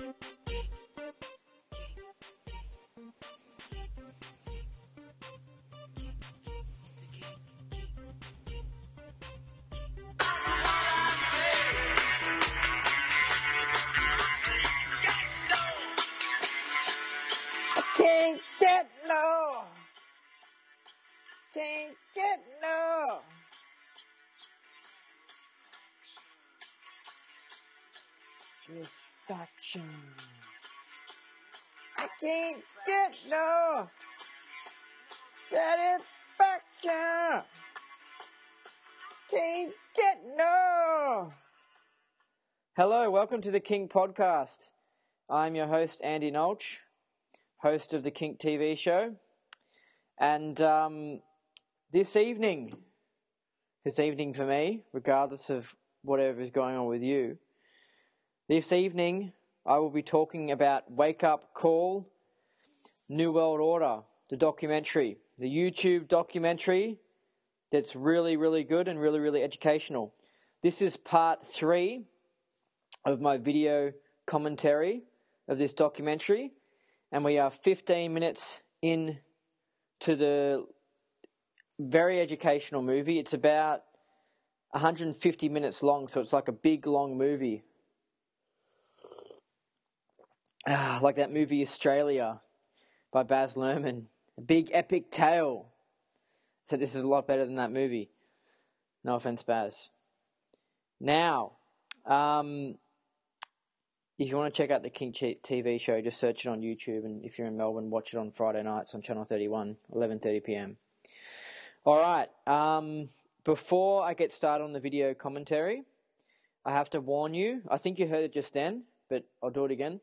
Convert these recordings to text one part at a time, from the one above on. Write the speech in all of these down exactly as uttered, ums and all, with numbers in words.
Can't get no. Can't get no. Satisfaction. I can't get no satisfaction. Can't get no. Hello, welcome to the King Podcast. I'm your host, Andy Nolch, host of the Kink T V show. And um, this evening, this evening for me, regardless of whatever is going on with you, this evening I will be talking about Wake Up Call, New World Order, the documentary, the YouTube documentary that's really, really good and really, really educational. This is part three of my video commentary of this documentary, and we are fifteen minutes in to the very educational movie. It's about one hundred fifty minutes long, so it's like a big, long movie. Ah, like that movie Australia by Baz Luhrmann. A big, epic tale. So this is a lot better than that movie. No offense, Baz. Now, um... if you want to check out the King T V show, just search it on YouTube, and if you're in Melbourne, watch it on Friday nights on Channel thirty-one, eleven thirty p.m. All right, um, before I get started on the video commentary, I have to warn you. I think you heard it just then, but I'll do it again.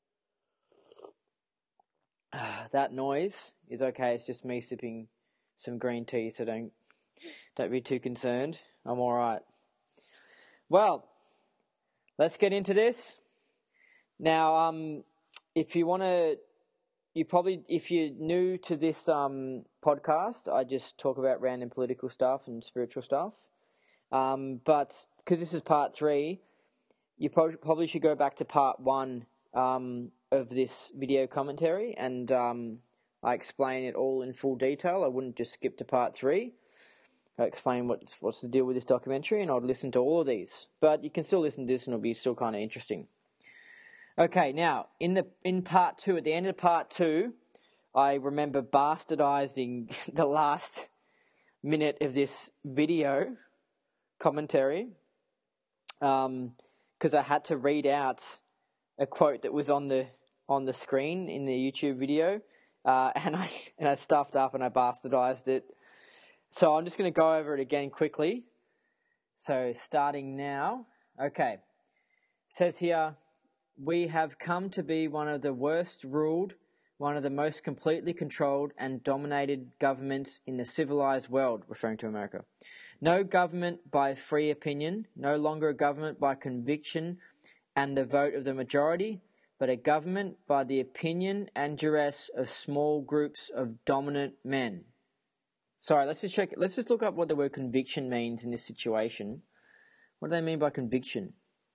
That noise is okay. It's just me sipping some green tea, so don't don't be too concerned. I'm all right. Well, let's get into this. Now, um, if you want to, you probably, if you're new to this um, podcast, I just talk about random political stuff and spiritual stuff. Um, but because this is part three, you probably, probably should go back to part one um, of this video commentary, and um, I explain it all in full detail. I wouldn't just skip to part three. I explain what's, what's the deal with this documentary, and I'd listen to all of these. But you can still listen to this, and it'll be still kind of interesting. Okay, now, in the in part two, at the end of part two, I remember bastardizing the last minute of this video commentary um, because I had to read out a quote that was on the on the screen in the YouTube video, uh, and I and I stuffed up and I bastardized it. So I'm just going to go over it again quickly. So starting now, okay, it says here, we have come to be one of the worst ruled, one of the most completely controlled and dominated governments in the civilized world, referring to America. No government by free opinion, no longer a government by conviction and the vote of the majority, but a government by the opinion and duress of small groups of dominant men. Sorry, let's just check. Let's just look up what the word conviction means in this situation. What do they mean by conviction?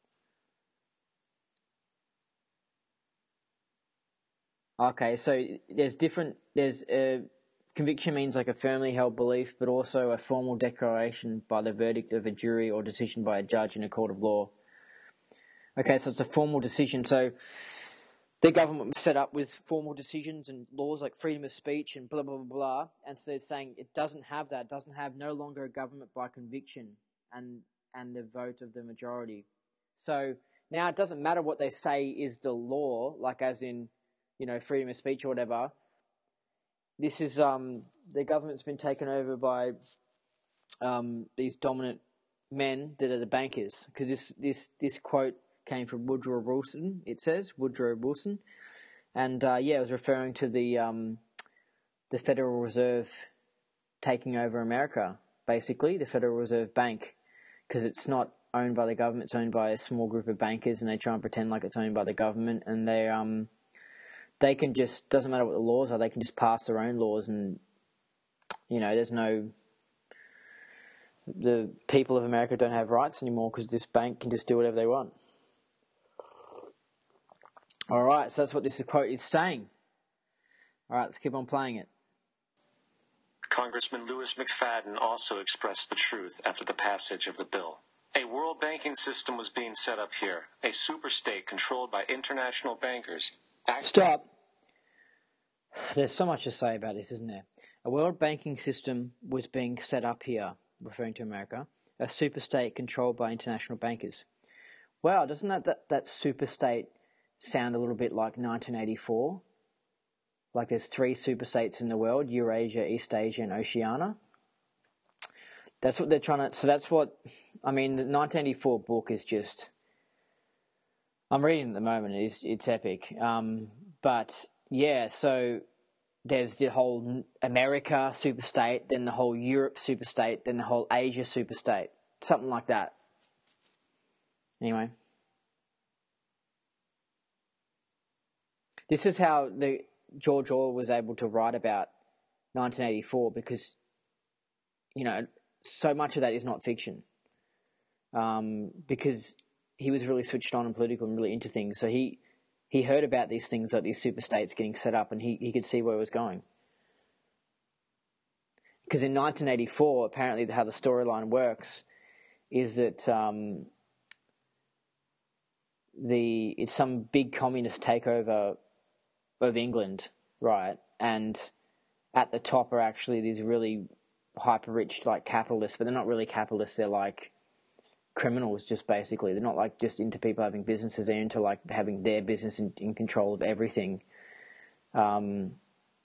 Okay, so there's different, there's, uh, conviction means like a firmly held belief, but also a formal declaration by the verdict of a jury or decision by a judge in a court of law. Okay, so it's a formal decision. So the government was set up with formal decisions and laws like freedom of speech and blah, blah, blah, blah. And so they're saying it doesn't have that, it doesn't have no longer a government by conviction and, and the vote of the majority. So now it doesn't matter what they say is the law, like as in, you know, freedom of speech or whatever. This is, um, the government's been taken over by um, these dominant men that are the bankers. Because this, this, this quote came from Woodrow Wilson, it says, Woodrow Wilson. And, uh, yeah, it was referring to the um, the Federal Reserve taking over America, basically, the Federal Reserve Bank. Because it's not owned by the government, it's owned by a small group of bankers, and they try and pretend like it's owned by the government, and they... um. They can just, doesn't matter what the laws are, they can just pass their own laws and, you know, there's no, the people of America don't have rights anymore because this bank can just do whatever they want. All right, so that's what this quote is saying. All right, let's keep on playing it. Congressman Louis McFadden also expressed the truth after the passage of the bill. A world banking system was being set up here, a superstate controlled by international bankers. Act- Stop. There's so much to say about this, isn't there? A world banking system was being set up here, referring to America, a superstate controlled by international bankers. Wow, doesn't that, that, that superstate sound a little bit like nineteen eighty-four? Like there's three superstates in the world, Eurasia, East Asia, and Oceania. That's what they're trying to... So that's what... I mean, the nineteen eighty-four book is just... I'm reading it at the moment. It's, it's epic. Um, but, yeah, so there's the whole America superstate, then the whole Europe superstate, then the whole Asia superstate. Something like that. Anyway. This is how the George Orwell was able to write about nineteen eighty-four because, you know, so much of that is not fiction. Um, because he was really switched on and political and really into things. So he, he heard about these things, like these super states getting set up, and he, he could see where it was going. Because in nineteen eighty-four, apparently how the storyline works is that um, the it's some big communist takeover of England, right? And at the top are actually these really hyper-rich, like, capitalists, but they're not really capitalists, they're like criminals, just basically. They're not like just into people having businesses, they're into like having their business in, in control of everything. Um,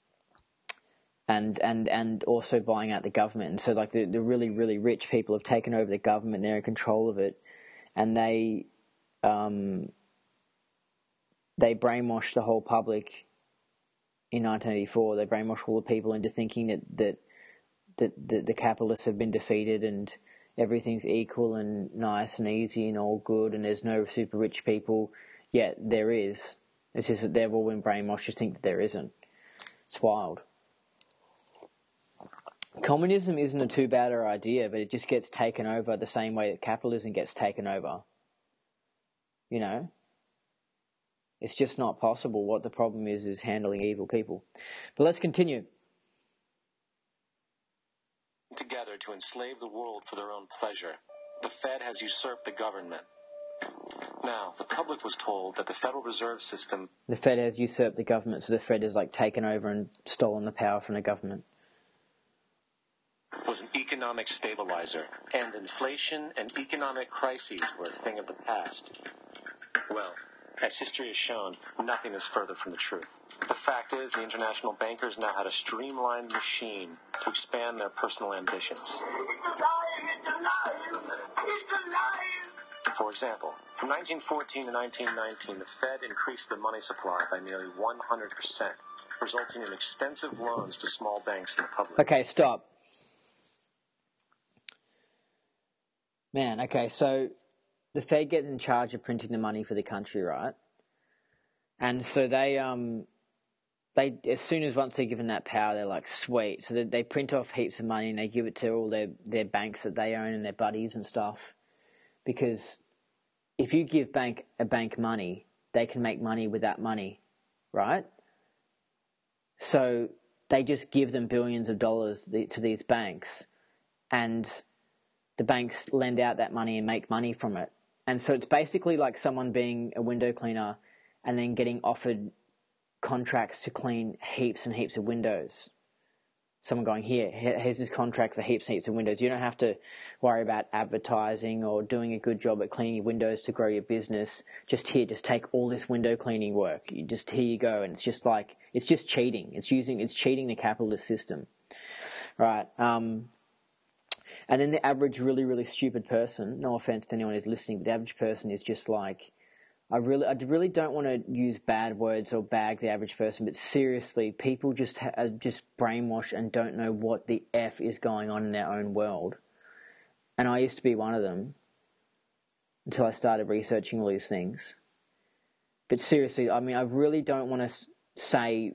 and and and also buying out the government. And so like the, the really, really rich people have taken over the government, they're in control of it, and they um, they brainwashed the whole public in nineteen eighty-four. They brainwashed all the people into thinking that that, that, that the capitalists have been defeated and everything's equal and nice and easy and all good and there's no super rich people. Yet there is. It's just that they've all been brainwashed to think that there isn't. It's wild. Communism isn't a too bad an idea, but it just gets taken over the same way that capitalism gets taken over. You know? It's just not possible. What the problem is, is handling evil people. But let's continue. Together to enslave the world for their own pleasure. The Fed has usurped the government. Now, the public was told that the Federal Reserve System... The Fed has usurped the government, so the Fed has like taken over and stolen the power from the government. ...was an economic stabilizer, and inflation and economic crises were a thing of the past. Well, as history has shown, nothing is further from the truth. The fact is, the international bankers now had a streamlined machine to expand their personal ambitions. For example, from nineteen fourteen to nineteen nineteen, the Fed increased the money supply by nearly one hundred percent, resulting in extensive loans to small banks and the public. Okay, stop. Man, okay, so the Fed gets in charge of printing the money for the country, right? And so they, um, they as soon as once they're given that power, they're like, sweet. So they, they print off heaps of money and they give it to all their, their banks that they own and their buddies and stuff. Because if you give bank a bank money, they can make money with that money, right? So they just give them billions of dollars to these banks, and the banks lend out that money and make money from it. And so it's basically like someone being a window cleaner and then getting offered contracts to clean heaps and heaps of windows. Someone going, here, here's this contract for heaps and heaps of windows. You don't have to worry about advertising or doing a good job at cleaning your windows to grow your business. Just here, just take all this window cleaning work. You just, here you go. And it's just like, it's just cheating. It's using, it's cheating the capitalist system. Right. Um, and then the average really, really stupid person, no offense to anyone who's listening, but the average person is just like, I really, I really don't want to use bad words or bag the average person, but seriously, people just ha- are just brainwashed and don't know what the F is going on in their own world. And I used to be one of them until I started researching all these things. But seriously, I mean, I really don't want to say,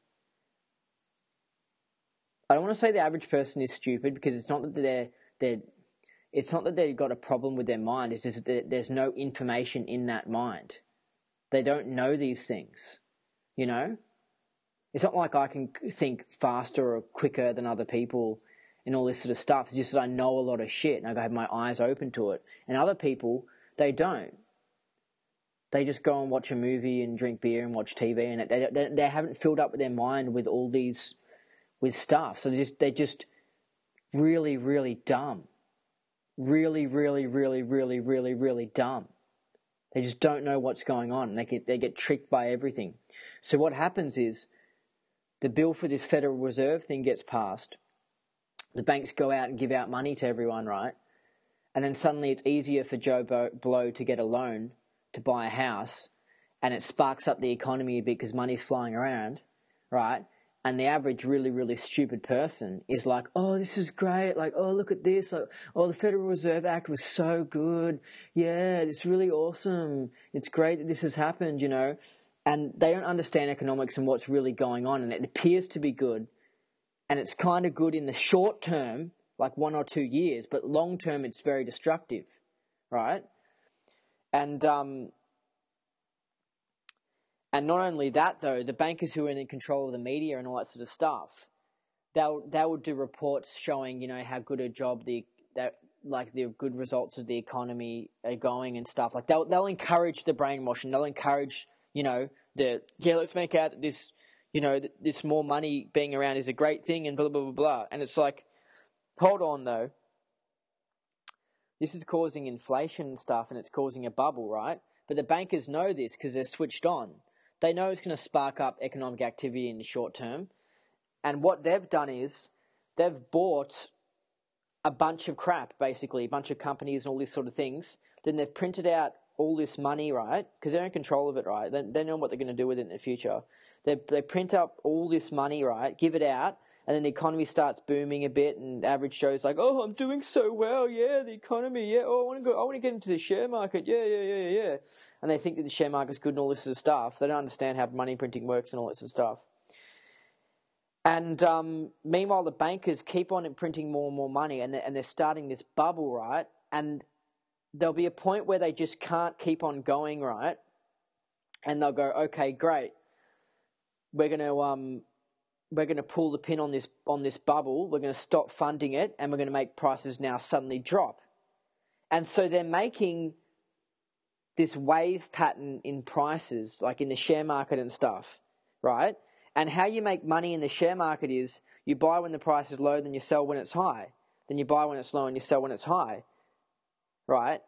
I don't want to say the average person is stupid, because it's not that they're, they're It's not that they've got a problem with their mind, it's just that there's no information in that mind. They don't know these things, you know? It's not like I can think faster or quicker than other people and all this sort of stuff. It's just that I know a lot of shit and I have my eyes open to it. And other people, they don't. They just go and watch a movie and drink beer and watch T V, and they they, they haven't filled up their mind with all these, with stuff. So they just they're just really, really dumb. Really, really, really, really, really, really dumb. They just don't know what's going on. And they get they get tricked by everything. So what happens is, the bill for this Federal Reserve thing gets passed. The banks go out and give out money to everyone, right? And then suddenly it's easier for Joe Blow to get a loan to buy a house, and it sparks up the economy a bit because money's flying around, right? And the average really, really stupid person is like, oh, this is great. Like, oh, look at this. Like, oh, the Federal Reserve Act was so good. Yeah, it's really awesome. It's great that this has happened, you know. And they don't understand economics and what's really going on. And it appears to be good. And it's kind of good in the short term, like one or two years. But long term, it's very destructive, right? And um, and not only that, though, the bankers who are in control of the media and all that sort of stuff, they'll they will do reports showing, you know, how good a job the that like the good results of the economy are going and stuff. Like they'll they'll encourage the brainwashing. They'll encourage, you know, the yeah, let's make out that this, you know, this more money being around is a great thing and blah blah blah blah. And it's like, hold on though. This is causing inflation and stuff, and it's causing a bubble, right? But the bankers know this because they're switched on. They know it's going to spark up economic activity in the short term. And what they've done is they've bought a bunch of crap, basically, a bunch of companies and all these sort of things. Then they've printed out all this money, right? Because they're in control of it, right? They, they know what they're going to do with it in the future. They, they print up all this money, right? Give it out. And then the economy starts booming a bit, and average Joe's like, "Oh, I'm doing so well, yeah, the economy, yeah. Oh, I want to go, I want to get into the share market, yeah, yeah, yeah, yeah." And they think that the share market's good and all this sort of stuff. They don't understand how money printing works and all that sort of stuff. And um, meanwhile, the bankers keep on printing more and more money, and they're, and they're starting this bubble, right? And there'll be a point where they just can't keep on going, right? And they'll go, "Okay, great. We're going to um." We're going to pull the pin on this on this bubble. We're going to stop funding it, and we're going to make prices now suddenly drop." And so they're making this wave pattern in prices, like in the share market and stuff, right? And how you make money in the share market is you buy when the price is low, then you sell when it's high. Then you buy when it's low and you sell when it's high, right?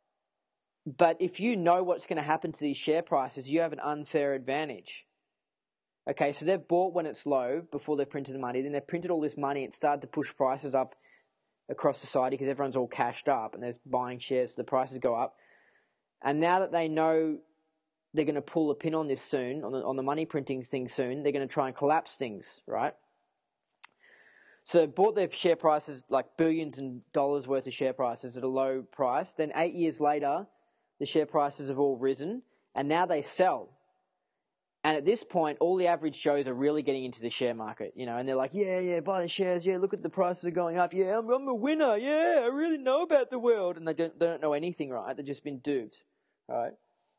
But if you know what's going to happen to these share prices, you have an unfair advantage. Okay, so they've bought when it's low before they've printed the money. Then they've printed all this money. It started to push prices up across society because everyone's all cashed up and there's buying shares, so the prices go up. And now that they know they're going to pull a pin on this soon, on the, on the money printing thing soon, they're going to try and collapse things, right? So they bought their share prices, like billions and dollars worth of share prices at a low price. Then eight years later, the share prices have all risen, and now they sell. And at this point, all the average Joes are really getting into the share market, you know, and they're like, yeah, yeah, buy the shares, yeah, look at the prices are going up, yeah, I'm, I'm a winner, yeah, I really know about the world. And they don't, they don't know anything, right? They've just been duped, right?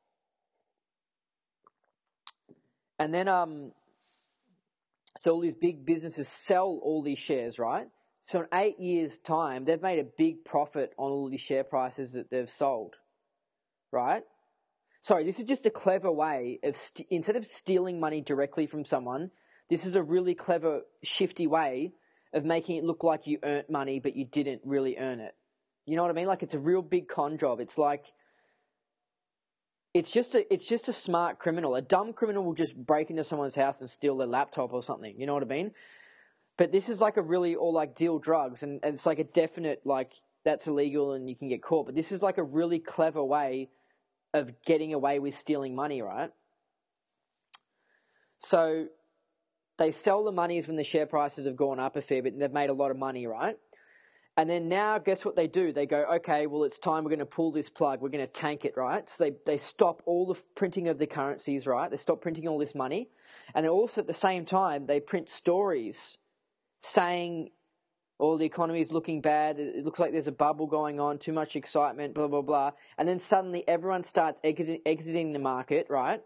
And then, um, so all these big businesses sell all these shares, right? So in eight years' time, they've made a big profit on all these share prices that they've sold, right? Sorry, this is just a clever way of, st- instead of stealing money directly from someone, this is a really clever, shifty way of making it look like you earned money, but you didn't really earn it. You know what I mean? Like, it's a real big con job. It's like, it's just a, it's just a smart criminal. A dumb criminal will just break into someone's house and steal their laptop or something. You know what I mean? But this is like a really, or like deal drugs, and, and it's like a definite, like, that's illegal and you can get caught. But this is like a really clever way of getting away with stealing money, right? So they sell the monies when the share prices have gone up a fair bit and they've made a lot of money, right? And then now, guess what they do? They go, okay, well, it's time, we're going to pull this plug. We're going to tank it, right? So they, they stop all the printing of the currencies, right? They stop printing all this money. And then also at the same time, they print stories saying, Or the economy is looking bad. It looks like there's a bubble going on. Too much excitement. Blah blah blah. And then suddenly everyone starts exit, exiting the market, right?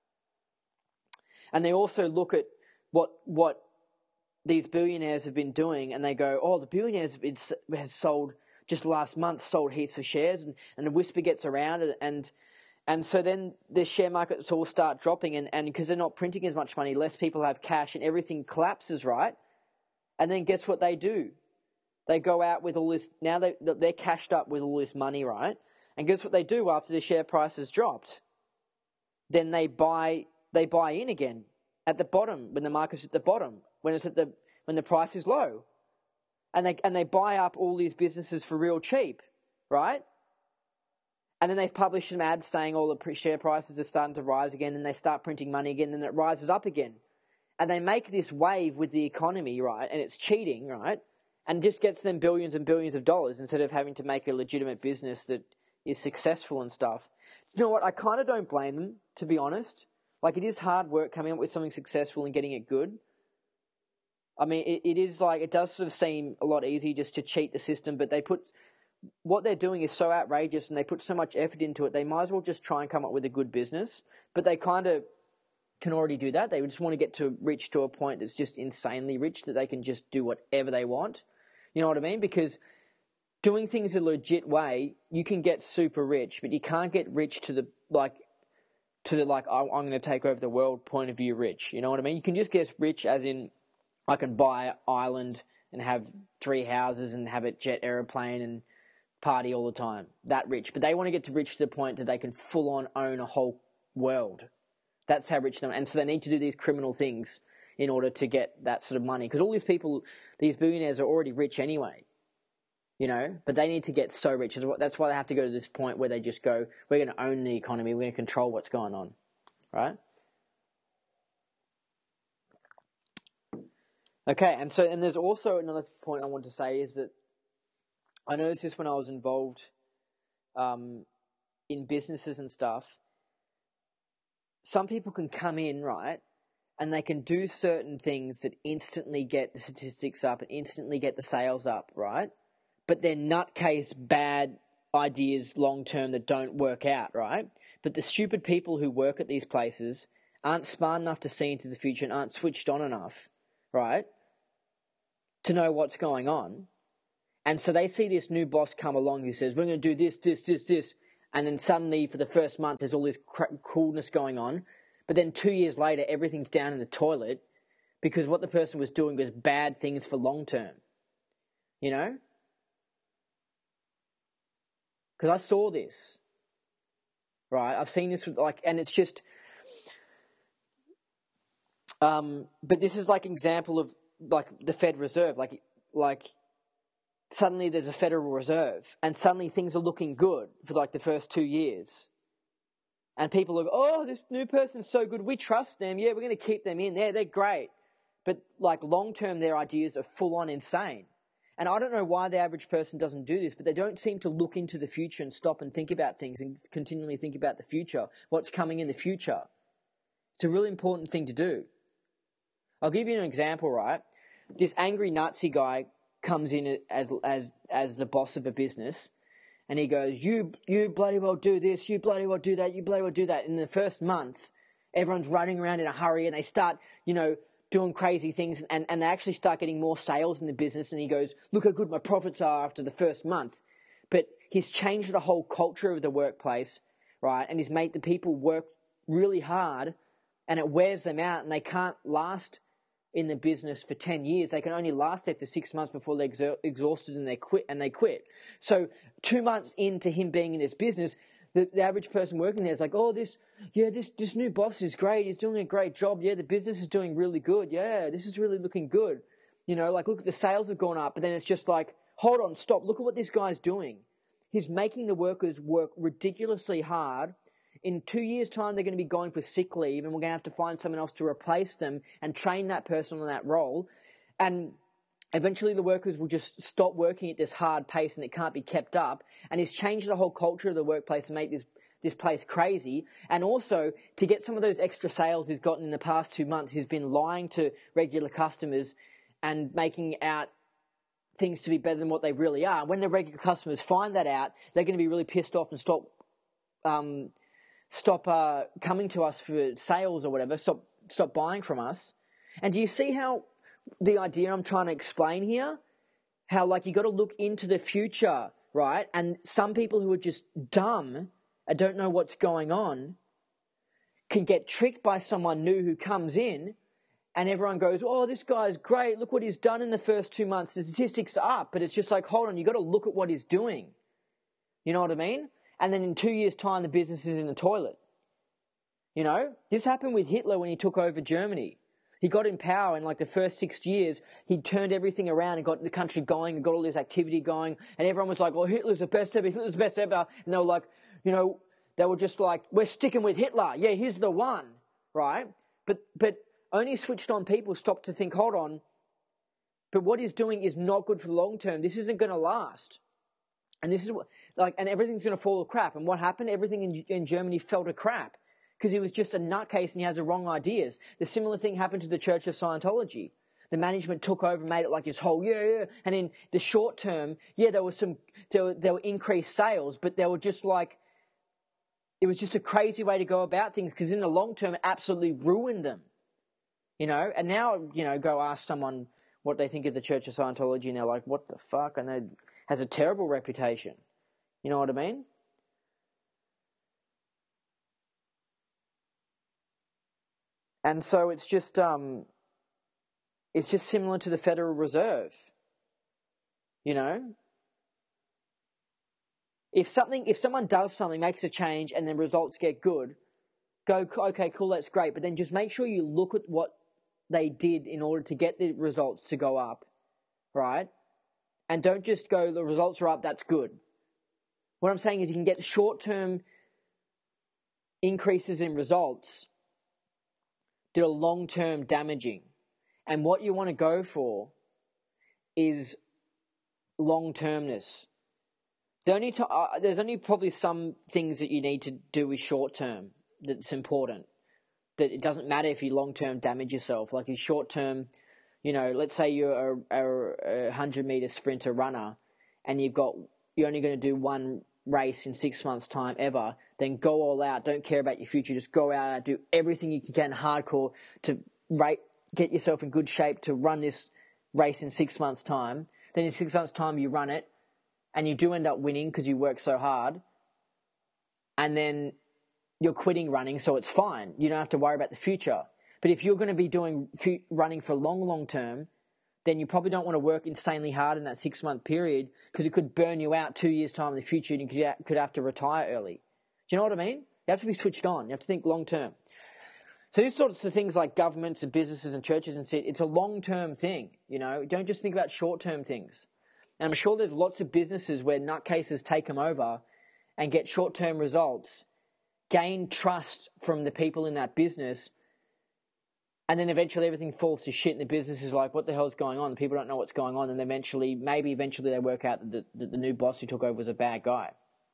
And they also look at what what these billionaires have been doing, and they go, "Oh, the billionaires have been, has sold just last month sold heaps of shares," and, and the whisper gets around, and, and and so then the share markets all start dropping, and and because they're not printing as much money, less people have cash, and everything collapses, right? And then guess what they do? They go out with all this, now they, they're cashed up with all this money, right? And guess what they do after the share price has dropped? Then they buy they buy in again at the bottom, when the market's at the bottom, when it's at the when the price is low. And they and they buy up all these businesses for real cheap, right? And then they publish some ads saying all the share prices are starting to rise again, and they start printing money again, and then it rises up again. And they make this wave with the economy, right? And it's cheating, right? And just gets them billions and billions of dollars instead of having to make a legitimate business that is successful and stuff. You know what? I kind of don't blame them, to be honest. Like, it is hard work coming up with something successful and getting it good. I mean, it, it is like, it does sort of seem a lot easier just to cheat the system, but they put, what they're doing is so outrageous and they put so much effort into it, they might as well just try and come up with a good business. But they kind of can already do that. They just want to get to rich to a point that's just insanely rich, that they can just do whatever they want. You know what I mean? Because doing things a legit way, you can get super rich, but you can't get rich to the, like, to the, like, I'm going to take over the world point of view rich. You know what I mean? You can just get rich as in, I can buy an island and have three houses and have a jet aeroplane and party all the time. That rich. But they want to get to rich to the point that they can full on own a whole world. That's how rich they are. And so they need to do these criminal things in order to get that sort of money. Because all these people, these billionaires are already rich anyway. You know? But they need to get so rich. That's why they have to go to this point where they just go, we're going to own the economy, we're going to control what's going on. Right? Okay, and so, and there's also another point I want to say is that I noticed this when I was involved um, in businesses and stuff. Some people can come in, right, and they can do certain things that instantly get the statistics up and instantly get the sales up, right? But they're nutcase bad ideas long-term that don't work out, right? But the stupid people who work at these places aren't smart enough to see into the future and aren't switched on enough, right, to know what's going on. And so they see this new boss come along who says, we're going to do this, this, this, this. And then suddenly for the first month there's all this cr- coolness going on. But then two years later everything's down in the toilet because what the person was doing was bad things for long term. You know? Because I saw this. Right? I've seen this with like, and it's just, um, but this is like an example of like the Fed Reserve, like, like, suddenly there's a Federal Reserve and suddenly things are looking good for like the first two years. And people are, oh, this new person's so good. We trust them. Yeah, we're going to keep them in there. They're great. But like long term, their ideas are full on insane. And I don't know why the average person doesn't do this, but they don't seem to look into the future and stop and think about things and continually think about the future, what's coming in the future. It's a really important thing to do. I'll give you an example, right? This angry Nazi guy comes in as as as the boss of a business, and he goes, you you bloody well do this, you bloody well do that, you bloody well do that. In the first month, everyone's running around in a hurry, and they start, you know, doing crazy things, and, and they actually start getting more sales in the business, and he goes, look how good my profits are after the first month. But he's changed the whole culture of the workplace, right, and he's made the people work really hard, and it wears them out, and they can't last in the business for ten years. They can only last there for six months before they're exha- exhausted and they quit. And they quit. So two months into him being in this business, the, the average person working there is like, oh, this, yeah, this, this new boss is great. He's doing a great job. Yeah, the business is doing really good. Yeah, this is really looking good. You know, like, look, the sales have gone up. But then it's just like, hold on, stop. Look at what this guy's doing. He's making the workers work ridiculously hard. In two years' time, they're going to be going for sick leave, and we're going to have to find someone else to replace them and train that person on that role. And eventually the workers will just stop working at this hard pace, and it can't be kept up. And he's changed the whole culture of the workplace and made this, this place crazy. And also, to get some of those extra sales he's gotten in the past two months, he's been lying to regular customers and making out things to be better than what they really are. When the regular customers find that out, they're going to be really pissed off and stop um, stop uh, coming to us for sales or whatever, stop stop buying from us. And do you see how the idea I'm trying to explain here, how like you got to look into the future, right? And some people who are just dumb and don't know what's going on can get tricked by someone new who comes in, and everyone goes, oh, this guy's great, look what he's done in the first two months, the statistics are up. But it's just like, hold on, you got to look at what he's doing. You know what I mean? And then in two years' time, the business is in the toilet. You know, this happened with Hitler when he took over Germany. He got in power in like the first six years. He turned everything around and got the country going and got all this activity going. And everyone was like, oh, Hitler's the best ever, Hitler's the best ever. And they were like, you know, they were just like, we're sticking with Hitler. Yeah, he's the one, right? But but only switched on people stopped to think, hold on, but what he's doing is not good for the long term. This isn't going to last. And this is what, like, and everything's going to fall to crap. And what happened? Everything in, in Germany fell to crap because he was just a nutcase and he has the wrong ideas. The similar thing happened to the Church of Scientology. The management took over and made it like this whole, yeah, yeah. And in the short term, yeah, there was some, there were, there were increased sales, but they were just like, it was just a crazy way to go about things because in the long term, it absolutely ruined them. You know, and now, you know, go ask someone what they think of the Church of Scientology and they're like, what the fuck? And it has a terrible reputation. You know what I mean? And so it's just, um, it's just similar to the Federal Reserve. You know? If something, if someone does something, makes a change and the results get good, go, okay, cool, that's great. But then just make sure you look at what they did in order to get the results to go up, right? And don't just go, the results are up, that's good. What I'm saying is you can get short-term increases in results that are long-term damaging. And what you want to go for is long-termness. The only to, uh, there's only probably some things that you need to do with short-term that's important. That it doesn't matter if you long-term damage yourself. Like if short-term, you know, let's say you're a, a, a hundred-meter sprinter runner and you've got, you're only going to do one race in six months' time ever, then go all out. Don't care about your future. Just go out, do everything you can hardcore to rate, get yourself in good shape to run this race in six months' time. Then in six months' time you run it and you do end up winning because you work so hard. And then you're quitting running, so it's fine. You don't have to worry about the future. But if you're going to be doing running for long, long term, then you probably don't want to work insanely hard in that six-month period because it could burn you out two years' time in the future and you could have to retire early. Do you know what I mean? You have to be switched on. You have to think long term. So these sorts of things like governments and businesses and churches and shit, it's a long-term thing, you know. Don't just think about short-term things. And I'm sure there's lots of businesses where nutcases take them over and get short-term results, gain trust from the people in that business, and then eventually everything falls to shit and the business is like, what the hell is going on? People don't know what's going on, and eventually, maybe eventually they work out that the, that the new boss who took over was a bad guy.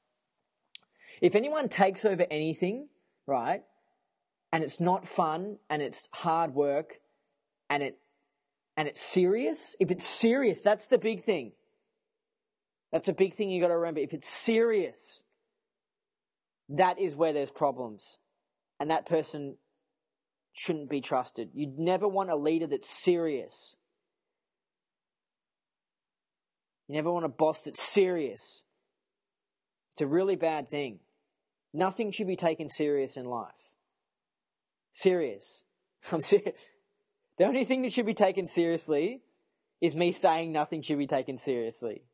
If anyone takes over anything, right, and it's not fun, and it's hard work, and it and it's serious, if it's serious, that's the big thing. That's a big thing you got to remember. If it's serious, that is where there's problems. And that person shouldn't be trusted. You'd never want a leader that's serious. You never want a boss that's serious. It's a really bad thing. Nothing should be taken serious in life. Serious. I'm serious. The only thing that should be taken seriously is me saying nothing should be taken seriously.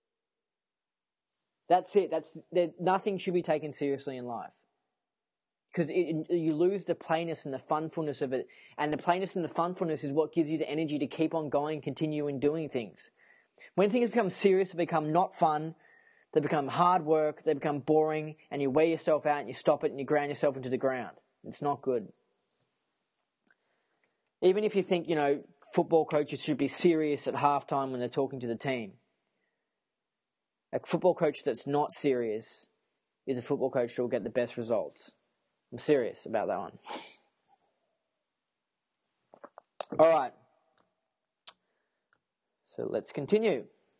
That's it. That's that. Nothing should be taken seriously in life. Because you lose the plainness and the funfulness of it. And the plainness and the funfulness is what gives you the energy to keep on going, continue in doing things. When things become serious, they become not fun, they become hard work, they become boring, and you wear yourself out and you stop it and you ground yourself into the ground. It's not good. Even if you think, you know, football coaches should be serious at halftime when they're talking to the team. A football coach that's not serious is a football coach that will get the best results. I'm serious about that one. All right. So let's continue.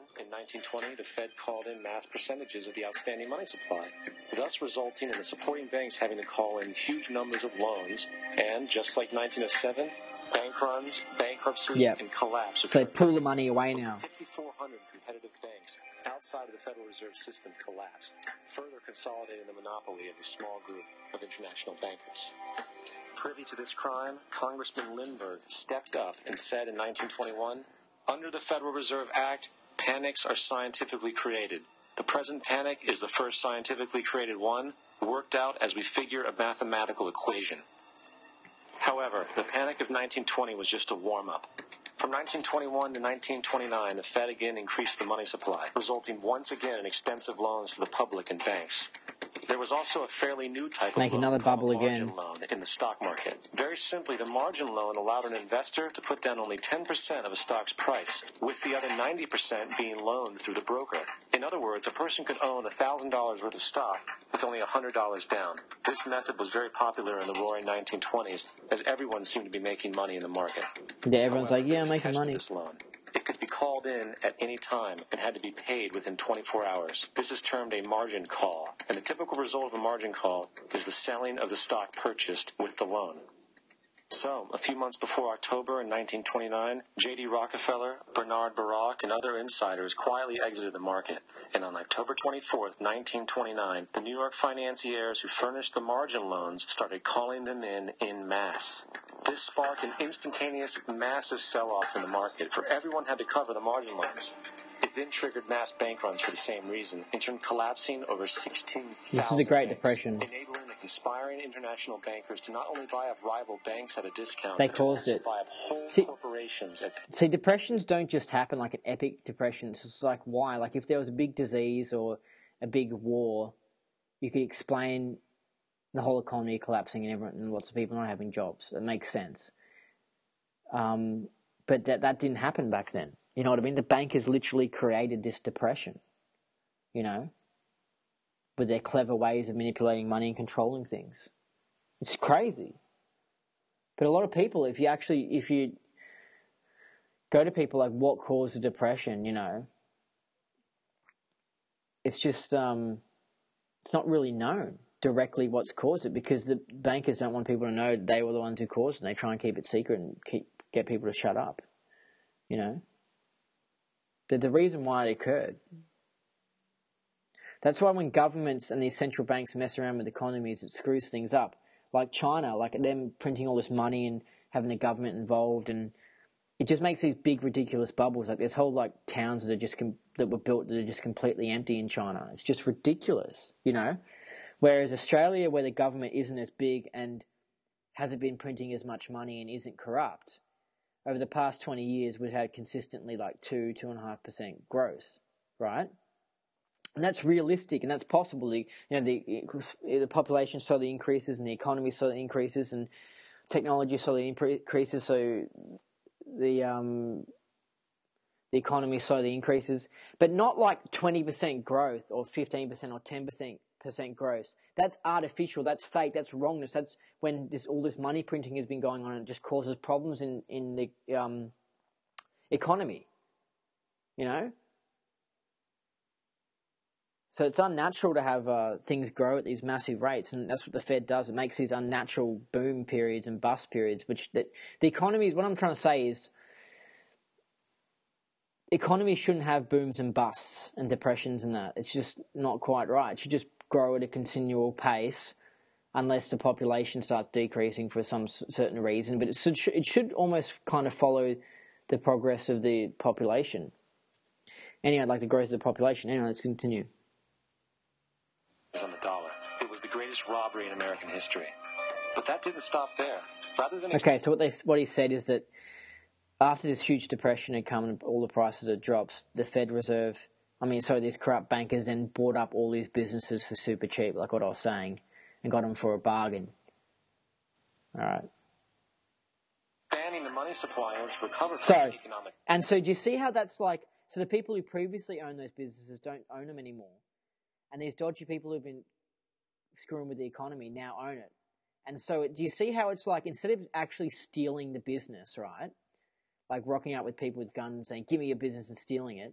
in nineteen twenty, the Fed called in mass percentages of the outstanding money supply, thus resulting in the supporting banks having to call in huge numbers of loans, and just like nineteen oh seven, bank runs, bankruptcy, Yep. and collapse. So they pull the money away now. fifty-four hundred competitive banks outside of the Federal Reserve System collapsed, further consolidating the monopoly of a small group of international bankers. Privy to this crime, Congressman Lindbergh stepped up and said in nineteen twenty-one, "Under the Federal Reserve Act, panics are scientifically created. The present panic is the first scientifically created one, worked out as we figure a mathematical equation." However, the panic of nineteen twenty was just a warm-up. From nineteen twenty-one to nineteen twenty-nine, the Fed again increased the money supply, resulting once again in extensive loans to the public and banks. There was also a fairly new type Make of loan another called bubble a margin again. loan in the stock market. Very simply, the margin loan allowed an investor to put down only ten percent of a stock's price, with the other ninety percent being loaned through the broker. In other words, a person could own one thousand dollars worth of stock with only one hundred dollars down. This method was very popular in the roaring nineteen twenties, as everyone seemed to be making money in the market. Yeah, everyone's However, like, yeah, there I'm was a making catch to money. this loan. It could be called in at any time and had to be paid within twenty-four hours. This is termed a margin call, and the typical result of a margin call is the selling of the stock purchased with the loan. So, a few months before October in nineteen twenty-nine, J D Rockefeller, Bernard Baruch, and other insiders quietly exited the market, and on October twenty-fourth, nineteen twenty-nine, the New York financiers who furnished the margin loans started calling them in en masse. This sparked an instantaneous, massive sell-off in the market, for everyone had to cover the margin loans. It then triggered mass bank runs for the same reason, in turn collapsing over sixteen thousand This is the Great banks, Depression. enabling the conspiring international bankers to not only buy up rival banks at a discount, They but to caused also it. buy up whole See- corporations at See, depressions don't just happen like an epic depression. It's just like, why? Like, if there was a big disease or a big war, you could explain the whole economy collapsing and everyone and lots of people not having jobs. It makes sense. Um, but that that didn't happen back then. You know what I mean? The bankers literally created this depression, you know, with their clever ways of manipulating money and controlling things. It's crazy. But a lot of people, if you actually, if you go to people like what caused the depression, you know, it's just, um, it's not really known directly what's caused it, because the bankers don't want people to know they were the ones who caused it, and they try and keep it secret and keep get people to shut up, you know. But the reason why it occurred. That's why when governments and these central banks mess around with economies, it screws things up. Like China, like them printing all this money and having the government involved, and it just makes these big ridiculous bubbles. Like there's whole like towns that are just com- that were built that are just completely empty in China. It's just ridiculous, you know. Whereas Australia, where the government isn't as big and hasn't been printing as much money and isn't corrupt, over the past twenty years we've had consistently like two, two and a half percent growth, right? And that's realistic, and that's possible. The, you know, the the population slowly increases, and the economy slowly increases, and technology slowly increases. So the um, the economy slowly increases, but not like twenty percent growth or fifteen percent or ten percent percent growth. That's artificial. That's fake. That's wrongness. That's when this all this money printing has been going on, and it just causes problems in in the um, economy. You know. So it's unnatural to have uh, things grow at these massive rates, and that's what the Fed does. It makes these unnatural boom periods and bust periods, which that the economy is. What I'm trying to say is, economy shouldn't have booms and busts and depressions and that. It's just not quite right. It should just grow at a continual pace, unless the population starts decreasing for some certain reason. But it should it should almost kind of follow the progress of the population. Anyway, like the growth of the population. Anyway, let's continue. On the dollar. It was the greatest robbery in American history. But that didn't stop there. Rather than okay, so what they what he said is that after this huge depression had come and all the prices had dropped, the Fed Reserve, I mean, so these corrupt bankers then bought up all these businesses for super cheap, like what I was saying, and got them for a bargain. All right. Banning the money supply in order to recover from So, the economic. and so do you see how that's like? So the people who previously owned those businesses don't own them anymore. And these dodgy people who've been screwing with the economy now own it. And so do you see how it's like, instead of actually stealing the business, right, like rocking out with people with guns saying, give me your business and stealing it,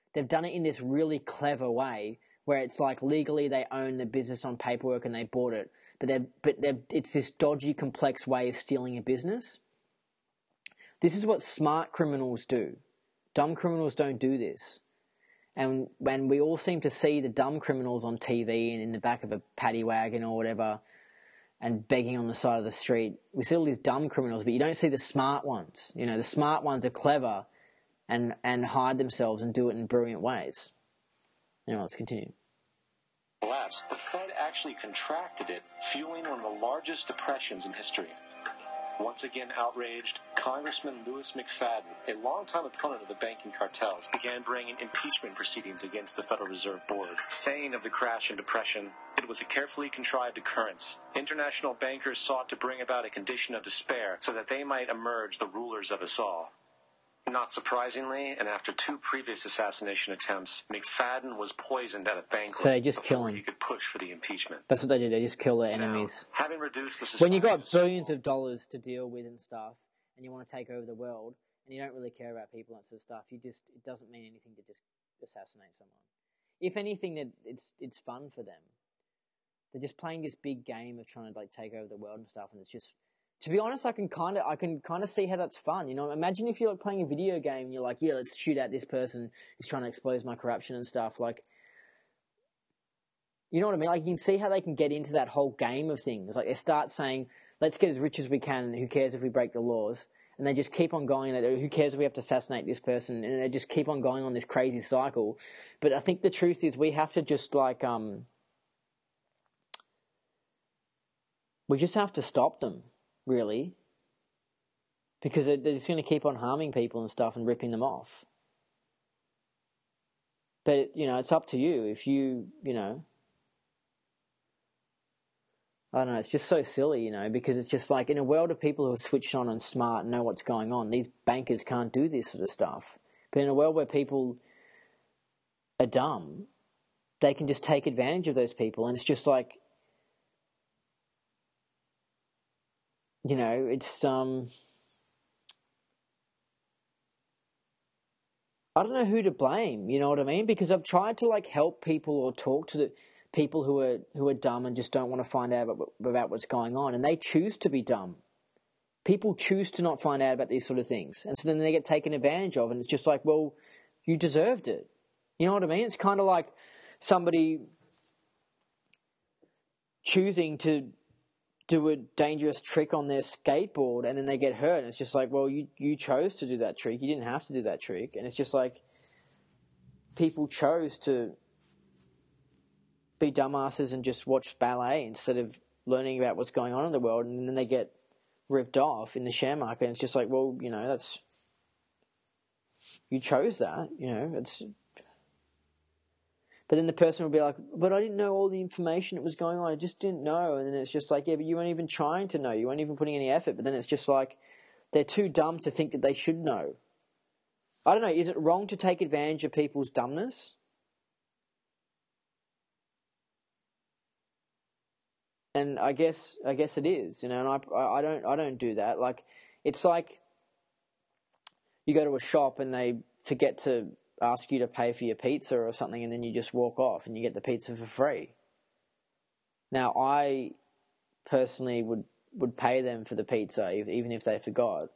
they've done it in this really clever way where it's like legally they own the business on paperwork and they bought it, but they're but they're, it's this dodgy, complex way of stealing a business. This is what smart criminals do. Dumb criminals don't do this. And when we all seem to see the dumb criminals on T V and in the back of a paddy wagon or whatever and begging on the side of the street, we see all these dumb criminals, but you don't see the smart ones. You know, the smart ones are clever and, and hide themselves and do it in brilliant ways. Anyway, let's continue. Collapse. The Fed actually contracted it, fueling one of the largest depressions in history. Once again outraged, Congressman Louis McFadden, a longtime opponent of the banking cartels, began bringing impeachment proceedings against the Federal Reserve Board, saying of the crash and depression, it was a carefully contrived occurrence. International bankers sought to bring about a condition of despair so that they might emerge the rulers of us all. Not surprisingly, and after two previous assassination attempts, McFadden was poisoned at a banquet so they just kill before him. he could push for the impeachment. That's what they do. They just kill their enemies. Now, having reduced the when you got billions of dollars to deal with and stuff, and you want to take over the world, and you don't really care about people and sort of stuff, you just it doesn't mean anything to just assassinate someone. If anything, that it's it's fun for them. They're just playing this big game of trying to like take over the world and stuff, and it's just. To be honest, I can kind of I can kind of see how that's fun. You know, imagine if you're like playing a video game and you're like, yeah, let's shoot at this person who's trying to expose my corruption and stuff. Like, you know what I mean? Like, you can see how they can get into that whole game of things. Like, they start saying, let's get as rich as we can, and who cares if we break the laws? And they just keep on going. And who cares if we have to assassinate this person? And they just keep on going on this crazy cycle. But I think the truth is, we have to just like um, we just have to stop them. Really, because they're just going to keep on harming people and stuff and ripping them off. But, you know, it's up to you. If you, you know, I don't know, it's just so silly, you know, because it's just like in a world of people who are switched on and smart and know what's going on, these bankers can't do this sort of stuff. But in a world where people are dumb, they can just take advantage of those people, and it's just like, you know, it's, um, I don't know who to blame, you know what I mean? Because I've tried to, like, help people or talk to the people who are who are dumb and just don't want to find out about, about what's going on, and they choose to be dumb. People choose to not find out about these sort of things, and so then they get taken advantage of, and it's just like, well, you deserved it. You know what I mean? It's kind of like somebody choosing to do a dangerous trick on their skateboard and then they get hurt, and it's just like, well, you, you chose to do that trick. You didn't have to do that trick. And it's just like people chose to be dumbasses and just watch ballet instead of learning about what's going on in the world, and then they get ripped off in the share market, and it's just like, well, you know, that's you chose that, you know, it's but then the person will be like, but I didn't know all the information that was going on. I just didn't know. And then it's just like, yeah, but you weren't even trying to know. You weren't even putting any effort. But then it's just like, they're too dumb to think that they should know. I don't know. Is it wrong to take advantage of people's dumbness? And I guess I guess it is, you know. And I I don't I don't do that. Like, it's like you go to a shop and they forget to ask you to pay for your pizza or something, and then you just walk off and you get the pizza for free. Now, I personally would, would pay them for the pizza, even if they forgot.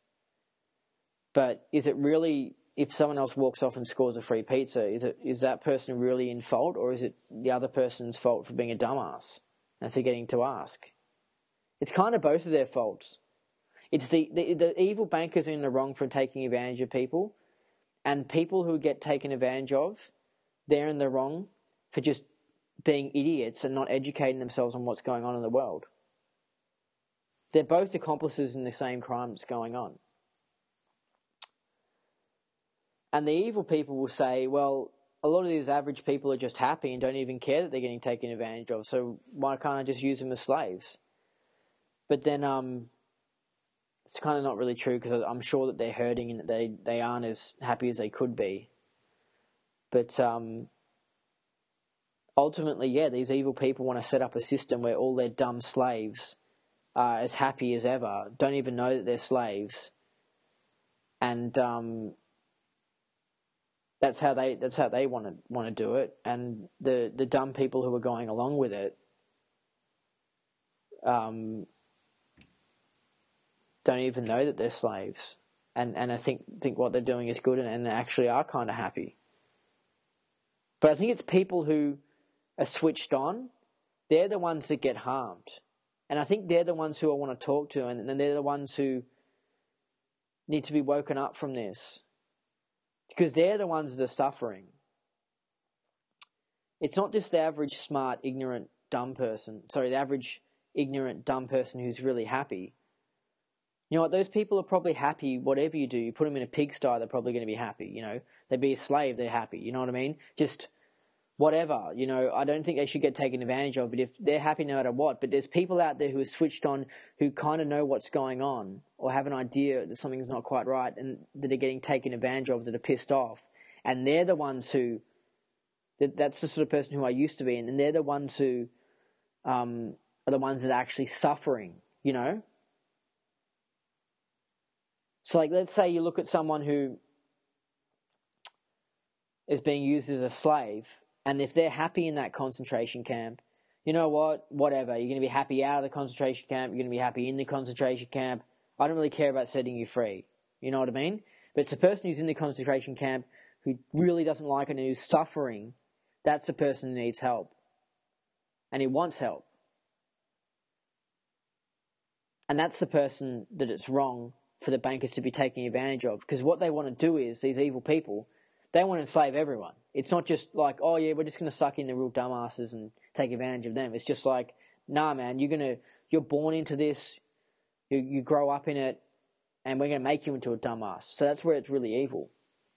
But is it really, if someone else walks off and scores a free pizza, is it is that person really in fault, or is it the other person's fault for being a dumbass and forgetting to ask? It's kind of both of their faults. It's the, the, the evil bankers are in the wrong for taking advantage of people, and people who get taken advantage of, they're in the wrong for just being idiots and not educating themselves on what's going on in the world. They're both accomplices in the same crime that's going on. And the evil people will say, well, a lot of these average people are just happy and don't even care that they're getting taken advantage of, so why can't I just use them as slaves? But then um, it's kind of not really true, because I'm sure that they're hurting and that they, they aren't as happy as they could be. But um, ultimately, yeah, these evil people want to set up a system where all their dumb slaves are as happy as ever, don't even know that they're slaves, and um, that's how they that's how they want to want to do it, and the the dumb people who are going along with it um, don't even know that they're slaves, and and I think think what they're doing is good, and, and they actually are kind of happy. But I think it's people who are switched on. They're the ones that get harmed, and I think they're the ones who I want to talk to, and, and they're the ones who need to be woken up from this. Because they're the ones that are suffering. It's not just the average smart, ignorant, dumb person. Sorry, the average ignorant, dumb person who's really happy. You know what? Those people are probably happy whatever you do. You put them in a pigsty, they're probably going to be happy. You know, they'd be a slave, they're happy. You know what I mean? Just whatever. You know, I don't think they should get taken advantage of. But if they're happy no matter what. But there's people out there who are switched on, who kind of know what's going on, or have an idea that something's not quite right, and that are getting taken advantage of, that are pissed off. And they're the ones who, that, that's the sort of person who I used to be, and they're the ones who um, are the ones that are actually suffering, you know? So, like, let's say you look at someone who is being used as a slave, and if they're happy in that concentration camp, you know what? Whatever. You're going to be happy out of the concentration camp. You're going to be happy in the concentration camp. I don't really care about setting you free. You know what I mean? But it's the person who's in the concentration camp who really doesn't like it and who's suffering. That's the person who needs help. And he wants help. And that's the person that it's wrong for the bankers to be taking advantage of. Because what they want to do is, these evil people, they want to enslave everyone. It's not just like, oh yeah, we're just going to suck in the real dumbasses and take advantage of them. It's just like, nah man, you're going to, you're born into this. You, you grow up in it, and we're going to make you into a dumbass. So that's where it's really evil.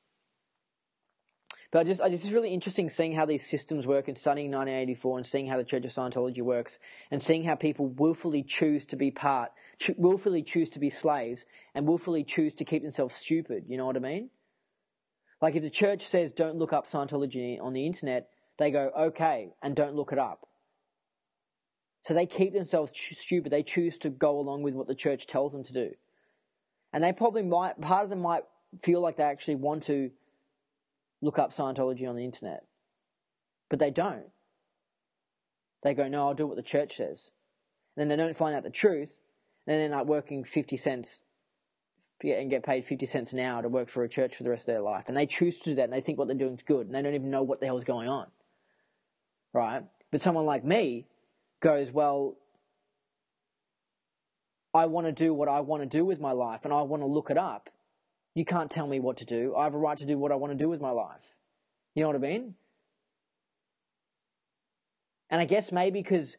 But I just, I just, it's really interesting seeing how these systems work, and studying nineteen eighty-four and seeing how the Church of Scientology works, and seeing how people willfully choose to be part, cho- willfully choose to be slaves, and willfully choose to keep themselves stupid. You know what I mean? Like if the church says don't look up Scientology on the internet, they go, okay, and don't look it up. So they keep themselves stupid. They choose to go along with what the church tells them to do. And they probably might, part of them might feel like they actually want to look up Scientology on the internet. But they don't. They go, no, I'll do what the church says. And then they don't find out the truth, and then they end up working fifty cents and get paid fifty cents an hour to work for a church for the rest of their life. And they choose to do that, and they think what they're doing is good, and they don't even know what the hell is going on. Right? But someone like me goes, well, I want to do what I want to do with my life, and I want to look it up. You can't tell me what to do. I have a right to do what I want to do with my life. You know what I mean? And I guess maybe because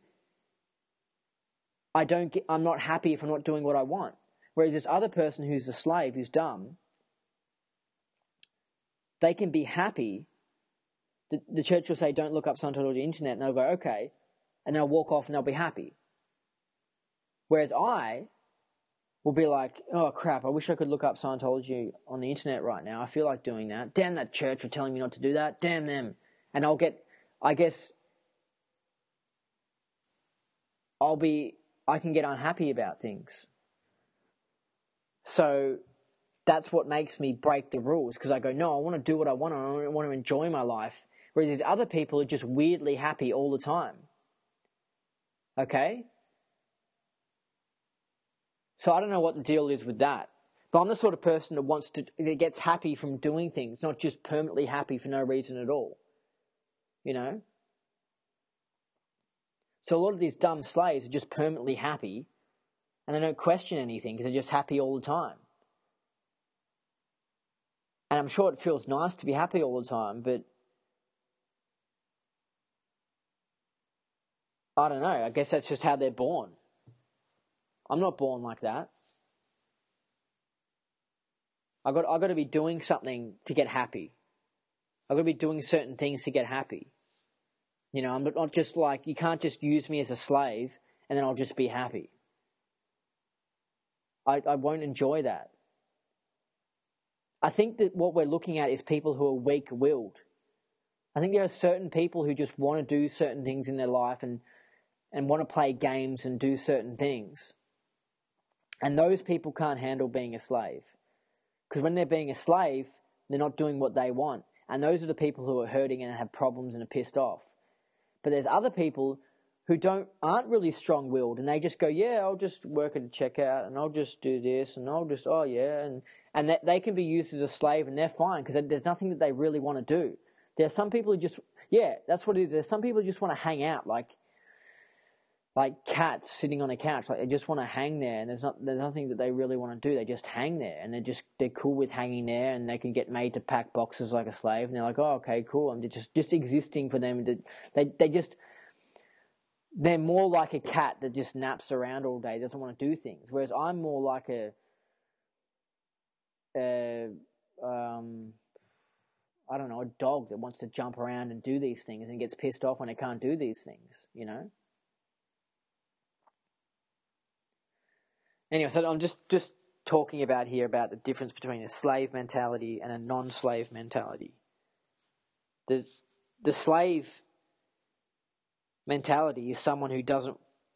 I don't get, I'm not happy if I'm not doing what I want. Whereas this other person who's a slave, who's dumb, they can be happy. The, the church will say, don't look up Scientology on the internet, and they'll go, okay. And they'll walk off and they'll be happy. Whereas I will be like, oh crap, I wish I could look up Scientology on the internet right now. I feel like doing that. Damn that church for telling me not to do that. Damn them. And I'll get, I guess, I'll be, I can get unhappy about things. So that's what makes me break the rules, because I go, no, I want to do what I want. I want to enjoy my life. Whereas these other people are just weirdly happy all the time. Okay? So I don't know what the deal is with that. But I'm the sort of person that wants to, that gets happy from doing things, not just permanently happy for no reason at all. You know? So a lot of these dumb slaves are just permanently happy, and they don't question anything because they're just happy all the time. And I'm sure it feels nice to be happy all the time, but I don't know. I guess that's just how they're born. I'm not born like that. I got I got to be doing something to get happy. I got to be doing certain things to get happy. You know, I'm not just like, you can't just use me as a slave and then I'll just be happy. I I won't enjoy that. I think that what we're looking at is people who are weak-willed. I think there are certain people who just want to do certain things in their life and and want to play games and do certain things. And those people can't handle being a slave. Because when they're being a slave, they're not doing what they want. And those are the people who are hurting and have problems and are pissed off. But there's other people who don't aren't really strong-willed, and they just go, yeah, I'll just work at a checkout, and I'll just do this, and I'll just, oh, yeah. And, and that they can be used as a slave, and they're fine, because there's nothing that they really want to do. There are some people who just, yeah, that's what it is. There's some people who just want to hang out, like like cats sitting on a couch. Like they just want to hang there, and there's not there's nothing that they really want to do. They just hang there, and they're just they're cool with hanging there, and they can get made to pack boxes like a slave, and they're like, oh, okay, cool. I'm just just existing for them. They they just they're more like a cat that just naps around all day, doesn't want to do things. Whereas I'm more like a, a um, I don't know, a dog that wants to jump around and do these things and gets pissed off when it can't do these things, you know? Anyway, so I'm just, just talking about here about the difference between a slave mentality and a non-slave mentality. The, the slave mentality is someone who doesn't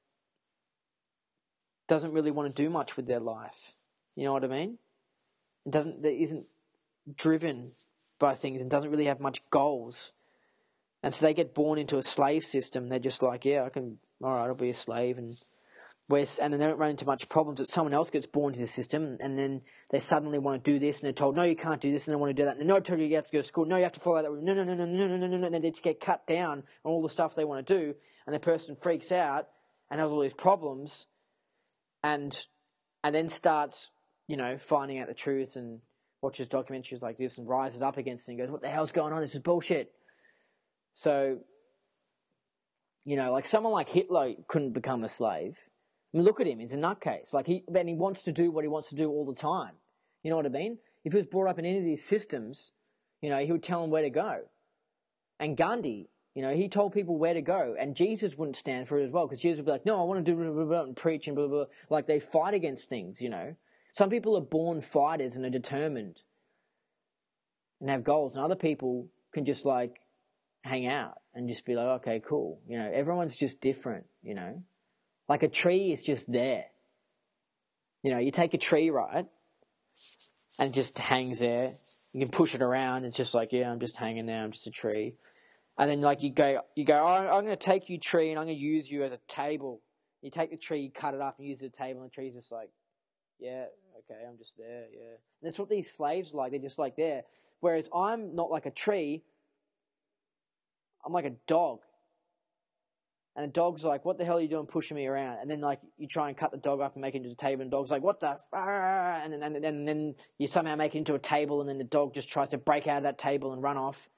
doesn't really want to do much with their life. You know what I mean? It doesn't that isn't driven by things and doesn't really have much goals. And so they get born into a slave system. They're just like, yeah, I can, all right, I'll be a slave. And where's, and then they don't run into much problems that someone else gets born into the system, and then they suddenly want to do this, and they're told, no, you can't do this, and they want to do that. And no, I told you you have to go to school. No, you have to follow that. No, no, no, no, no, no, no, no. And then they just get cut down on all the stuff they want to do, and the person freaks out and has all these problems, and and then starts, you know, finding out the truth and watches documentaries like this and rises up against it and goes, what the hell's going on? This is bullshit. So, you know, like someone like Hitler couldn't become a slave. I mean, look at him. He's a nutcase. Like he, and he wants to do what he wants to do all the time. You know what I mean? If he was brought up in any of these systems, you know, he would tell them where to go. And Gandhi, you know, he told people where to go. And Jesus wouldn't stand for it as well, because Jesus would be like, no, I want to do blah, blah, blah, and preach and blah, blah, blah. Like they fight against things, you know. Some people are born fighters and are determined and have goals. And other people can just like hang out and just be like, okay, cool. You know, everyone's just different, you know. Like a tree is just there. You know, you take a tree, right, and it just hangs there. You can push it around. It's just like, yeah, I'm just hanging there. I'm just a tree. And then, like, you go, you go. Oh, I'm going to take you, tree, and I'm going to use you as a table. You take the tree, you cut it up, and use it as a table, and the tree's just like, yeah, okay, I'm just there, yeah. And that's what these slaves are like. They're just like there. Whereas I'm not like a tree. I'm like a dog. And the dog's like, what the hell are you doing pushing me around? And then, like, you try and cut the dog up and make it into a table, and the dog's like, what the? And then, and then, and then you somehow make it into a table, and then the dog just tries to break out of that table and run off.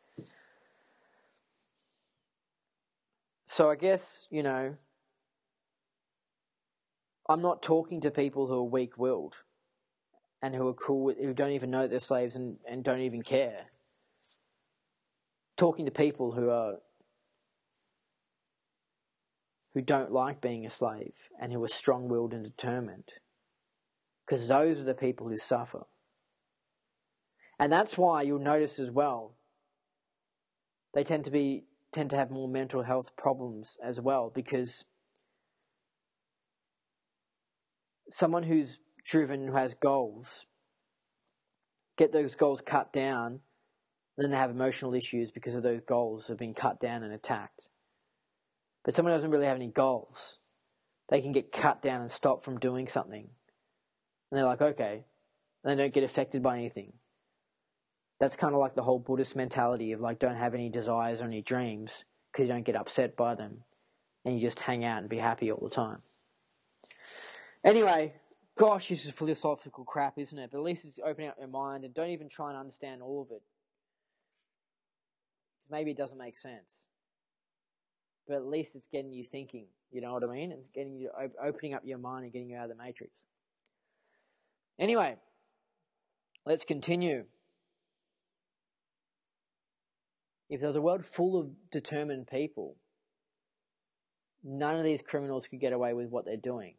So I guess, you know, I'm not talking to people who are weak-willed and who are cool with, who don't even know they're slaves and, and don't even care. Talking to people who are who don't like being a slave and who are strong-willed and determined, because those are the people who suffer. And that's why you'll notice as well, they tend to be tend to have more mental health problems as well, because someone who's driven, who has goals, get those goals cut down, then they have emotional issues because of those goals have been cut down and attacked. But someone who doesn't really have any goals, they can get cut down and stopped from doing something. And they're like, okay. And they don't get affected by anything. That's kind of like the whole Buddhist mentality of like, don't have any desires or any dreams because you don't get upset by them. And you just hang out and be happy all the time. Anyway, gosh, this is philosophical crap, isn't it? But at least it's opening up your mind, and don't even try and understand all of it. Maybe it doesn't make sense. But at least it's getting you thinking, you know what I mean? It's getting you opening up your mind and getting you out of the matrix. Anyway, let's continue. If there's a world full of determined people, none of these criminals could get away with what they're doing.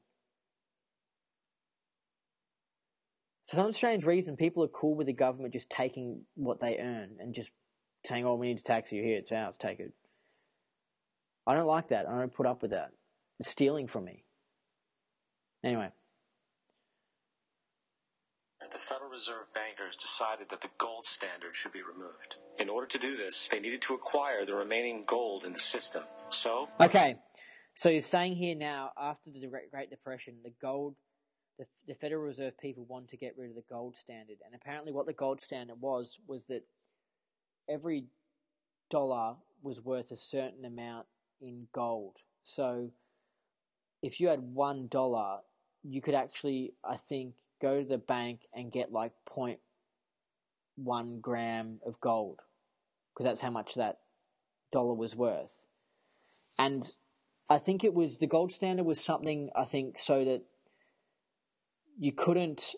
For some strange reason, people are cool with the government just taking what they earn and just saying, oh, we need to tax you here, it's ours, take it. I don't like that. I don't put up with that. It's stealing from me. Anyway. The the Federal Reserve bankers decided that the gold standard should be removed. In order to do this, they needed to acquire the remaining gold in the system. So... Okay, so you're saying here now, after the Great Depression, the gold, the, the Federal Reserve people wanted to get rid of the gold standard. And apparently what the gold standard was, was that every dollar was worth a certain amount in gold. So if you had one dollar, you could actually, I think, go to the bank and get like zero point one gram of gold, because that's how much that dollar was worth. And I think it was, the gold standard was something, I think, so that you couldn't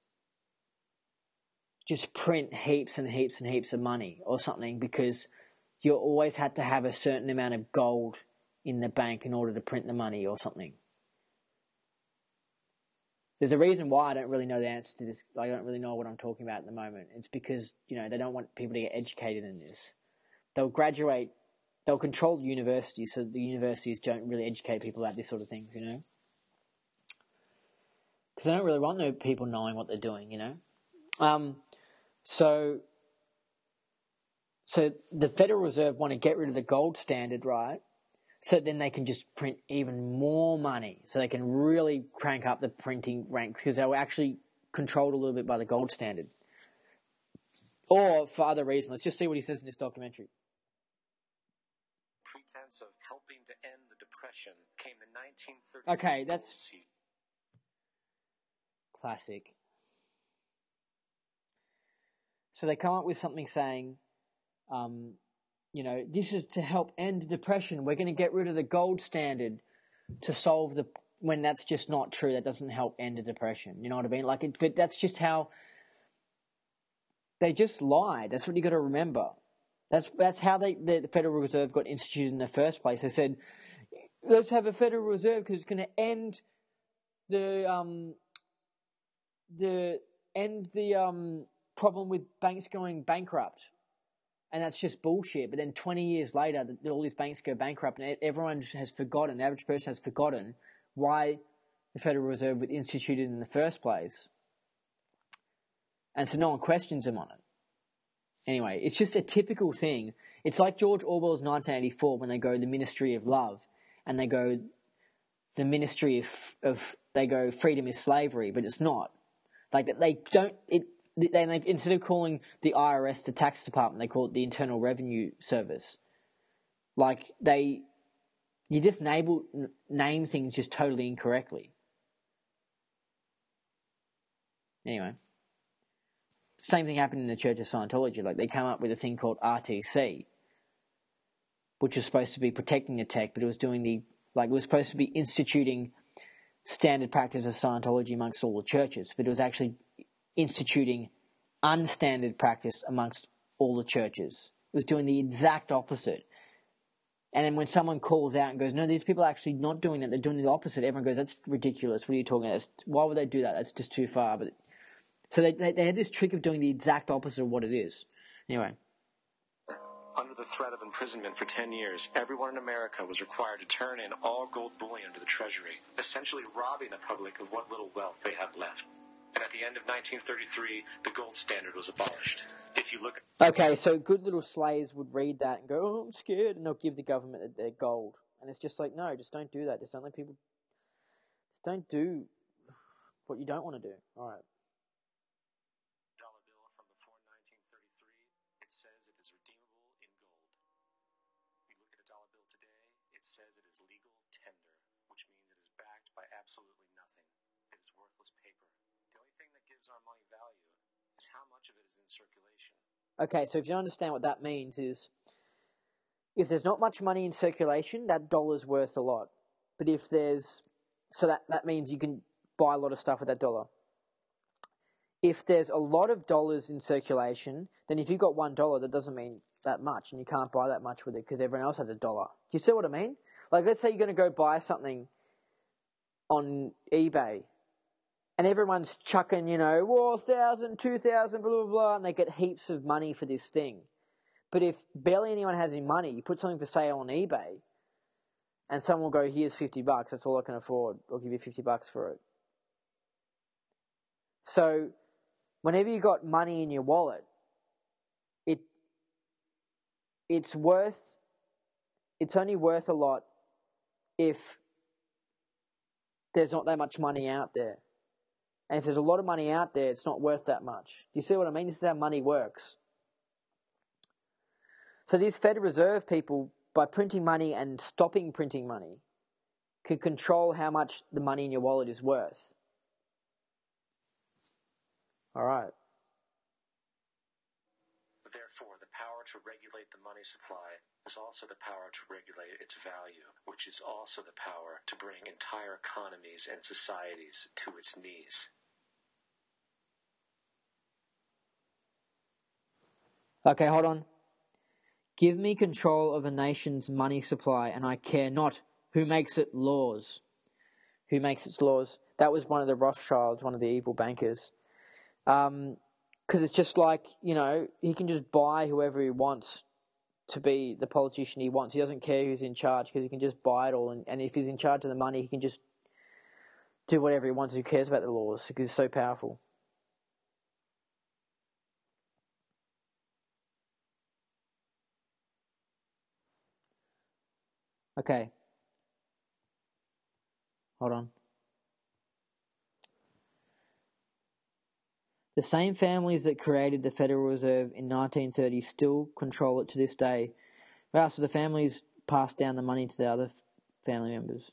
just print heaps and heaps and heaps of money or something, because you always had to have a certain amount of gold in the bank in order to print the money or something. There's a reason why I don't really know the answer to this. I don't really know what I'm talking about at the moment. It's because, you know, they don't want people to get educated in this. They'll graduate, they'll control the universities, so the universities don't really educate people about this sort of things, you know? Because they don't really want no people knowing what they're doing, you know? Um, so, so the Federal Reserve want to get rid of the gold standard, right? So then they can just print even more money. So they can really crank up the printing rank, because they were actually controlled a little bit by the gold standard. Or for other reasons. Let's just see what he says in this documentary. Pretense of helping to end the Depression came the nineteen thirty-three Okay, that's gold seed. Classic. So they come up with something saying, um, you know, this is to help end depression. We're going to get rid of the gold standard to solve the... When that's just not true. That doesn't help end the depression. You know what I mean? Like, it, but that's just how... They just lied. That's what you got to remember. That's that's how they the Federal Reserve got instituted in the first place. They said, let's have a Federal Reserve because it's going to end the um the end the um problem with banks going bankrupt. And that's just bullshit. But then twenty years later, all these banks go bankrupt, and everyone has forgotten, the average person has forgotten why the Federal Reserve was instituted in the first place. And so no one questions them on it. Anyway, it's just a typical thing. It's like George Orwell's nineteen eighty-four when they go the Ministry of Love, and they go the Ministry of, of they go freedom is slavery, but it's not. Like, they don't... it. They, they, instead of calling the I R S the tax department, they call it the Internal Revenue Service. Like, they, you just name, name things just totally incorrectly. Anyway, same thing happened in the Church of Scientology. Like, they come up with a thing called R T C, which was supposed to be protecting the tech, but it was doing the, like, it was supposed to be instituting standard practice of Scientology amongst all the churches, but it was actually instituting unstandard practice amongst all the churches. It was doing the exact opposite. And then when someone calls out and goes, no, these people are actually not doing that, they're doing the opposite, everyone goes, that's ridiculous, what are you talking about? That's, why would they do that? That's just too far. But So they, they, they had this trick of doing the exact opposite of what it is. Anyway. Under the threat of imprisonment for ten years, everyone in America was required to turn in all gold bullion to the Treasury, essentially robbing the public of what little wealth they had left. And at the end of nineteen thirty-three, the gold standard was abolished. If you look at... Okay, so good little slaves would read that and go, oh, I'm scared, and they'll give the government their gold. And it's just like, no, just don't do that. Just don't let people... Just don't do what you don't want to do. All right. Dollar bill from before nineteen thirty-three, it says it is redeemable in gold. You look at a dollar bill today, it says it is legal tender, which means it is backed by absolutely nothing. It is worthless paper. The only thing that gives our money value is how much of it is in circulation. Okay, so if you understand what that means is, if there's not much money in circulation, that dollar's worth a lot. But if there's, so that, that means you can buy a lot of stuff with that dollar. If there's a lot of dollars in circulation, then if you've got one dollar, that doesn't mean that much, and you can't buy that much with it because everyone else has a dollar. Do you see what I mean? Like, let's say you're going to go buy something on eBay, and everyone's chucking, you know, well, one thousand, two thousand, blah, blah, blah, and they get heaps of money for this thing. But if barely anyone has any money, you put something for sale on eBay, and someone will go, here's fifty bucks, that's all I can afford. I'll give you fifty bucks for it. So whenever you got money in your wallet, it it's worth it's only worth a lot if there's not that much money out there. And if there's a lot of money out there, it's not worth that much. Do you see what I mean? This is how money works. So these Federal Reserve people, by printing money and stopping printing money, can control how much the money in your wallet is worth. All right. Therefore, the power to regulate the money supply is also the power to regulate its value, which is also the power to bring entire economies and societies to its knees. Okay, hold on. Give me control of a nation's money supply, and I care not who makes it laws. Who makes its laws? That was one of the Rothschilds, one of the evil bankers. Um, because it's just like, you know, he can just buy whoever he wants to be the politician he wants. He doesn't care who's in charge because he can just buy it all. And, and if he's in charge of the money, he can just do whatever he wants. Who cares about the laws because he's so powerful. Okay. Hold on. The same families that created the Federal Reserve in nineteen thirty still control it to this day. Wow, so the families passed down the money to the other family members.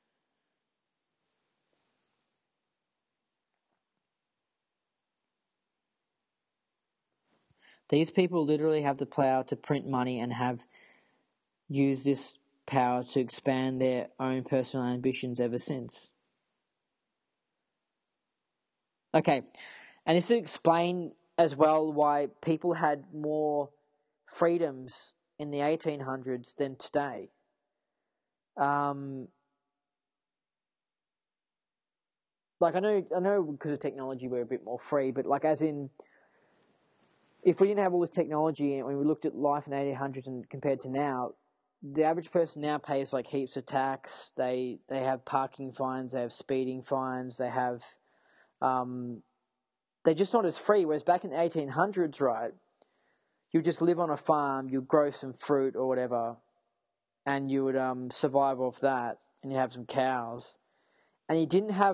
These people literally have the power to print money and have used this power to expand their own personal ambitions ever since. Okay, and this will explain as well why people had more freedoms in the eighteen hundreds than today. Um, like I know, I know, because of technology, we're a bit more free, but like as in, if we didn't have all this technology and we looked at life in the eighteen hundreds and compared to now, the average person now pays like heaps of tax. They they have parking fines, they have speeding fines, they have, um, they're just not as free. Whereas back in the eighteen hundreds, right, you just live on a farm, you grow some fruit or whatever, and you would um, survive off that, and you have some cows, and you didn't have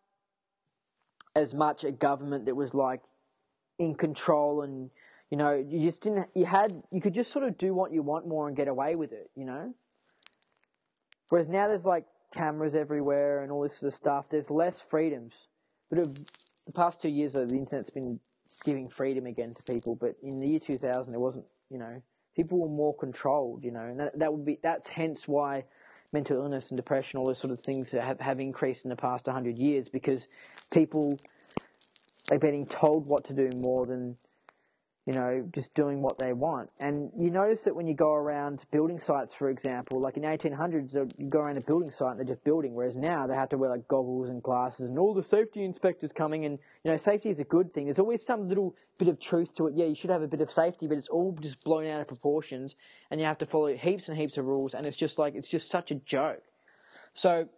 as much a government that was like in control, and you know, you just didn't. You had, you could just sort of do what you want more and get away with it, you know. Whereas now there's like cameras everywhere and all this sort of stuff. There's less freedoms. But of the past two years, though, the internet's been giving freedom again to people. But in the year two thousand, it wasn't. You know, people were more controlled. You know, and that that would be that's hence why mental illness and depression, all those sort of things, have have increased in the past one hundred years, because people are getting told what to do more than, you know, just doing what they want. And you notice that when you go around building sites, for example, like in the eighteen hundreds, you go around a building site and they're just building, whereas now they have to wear like goggles and glasses and all the safety inspectors coming. And, you know, safety is a good thing. There's always some little bit of truth to it. Yeah, you should have a bit of safety, but it's all just blown out of proportions and you have to follow heaps and heaps of rules, and it's just like, it's just such a joke. So,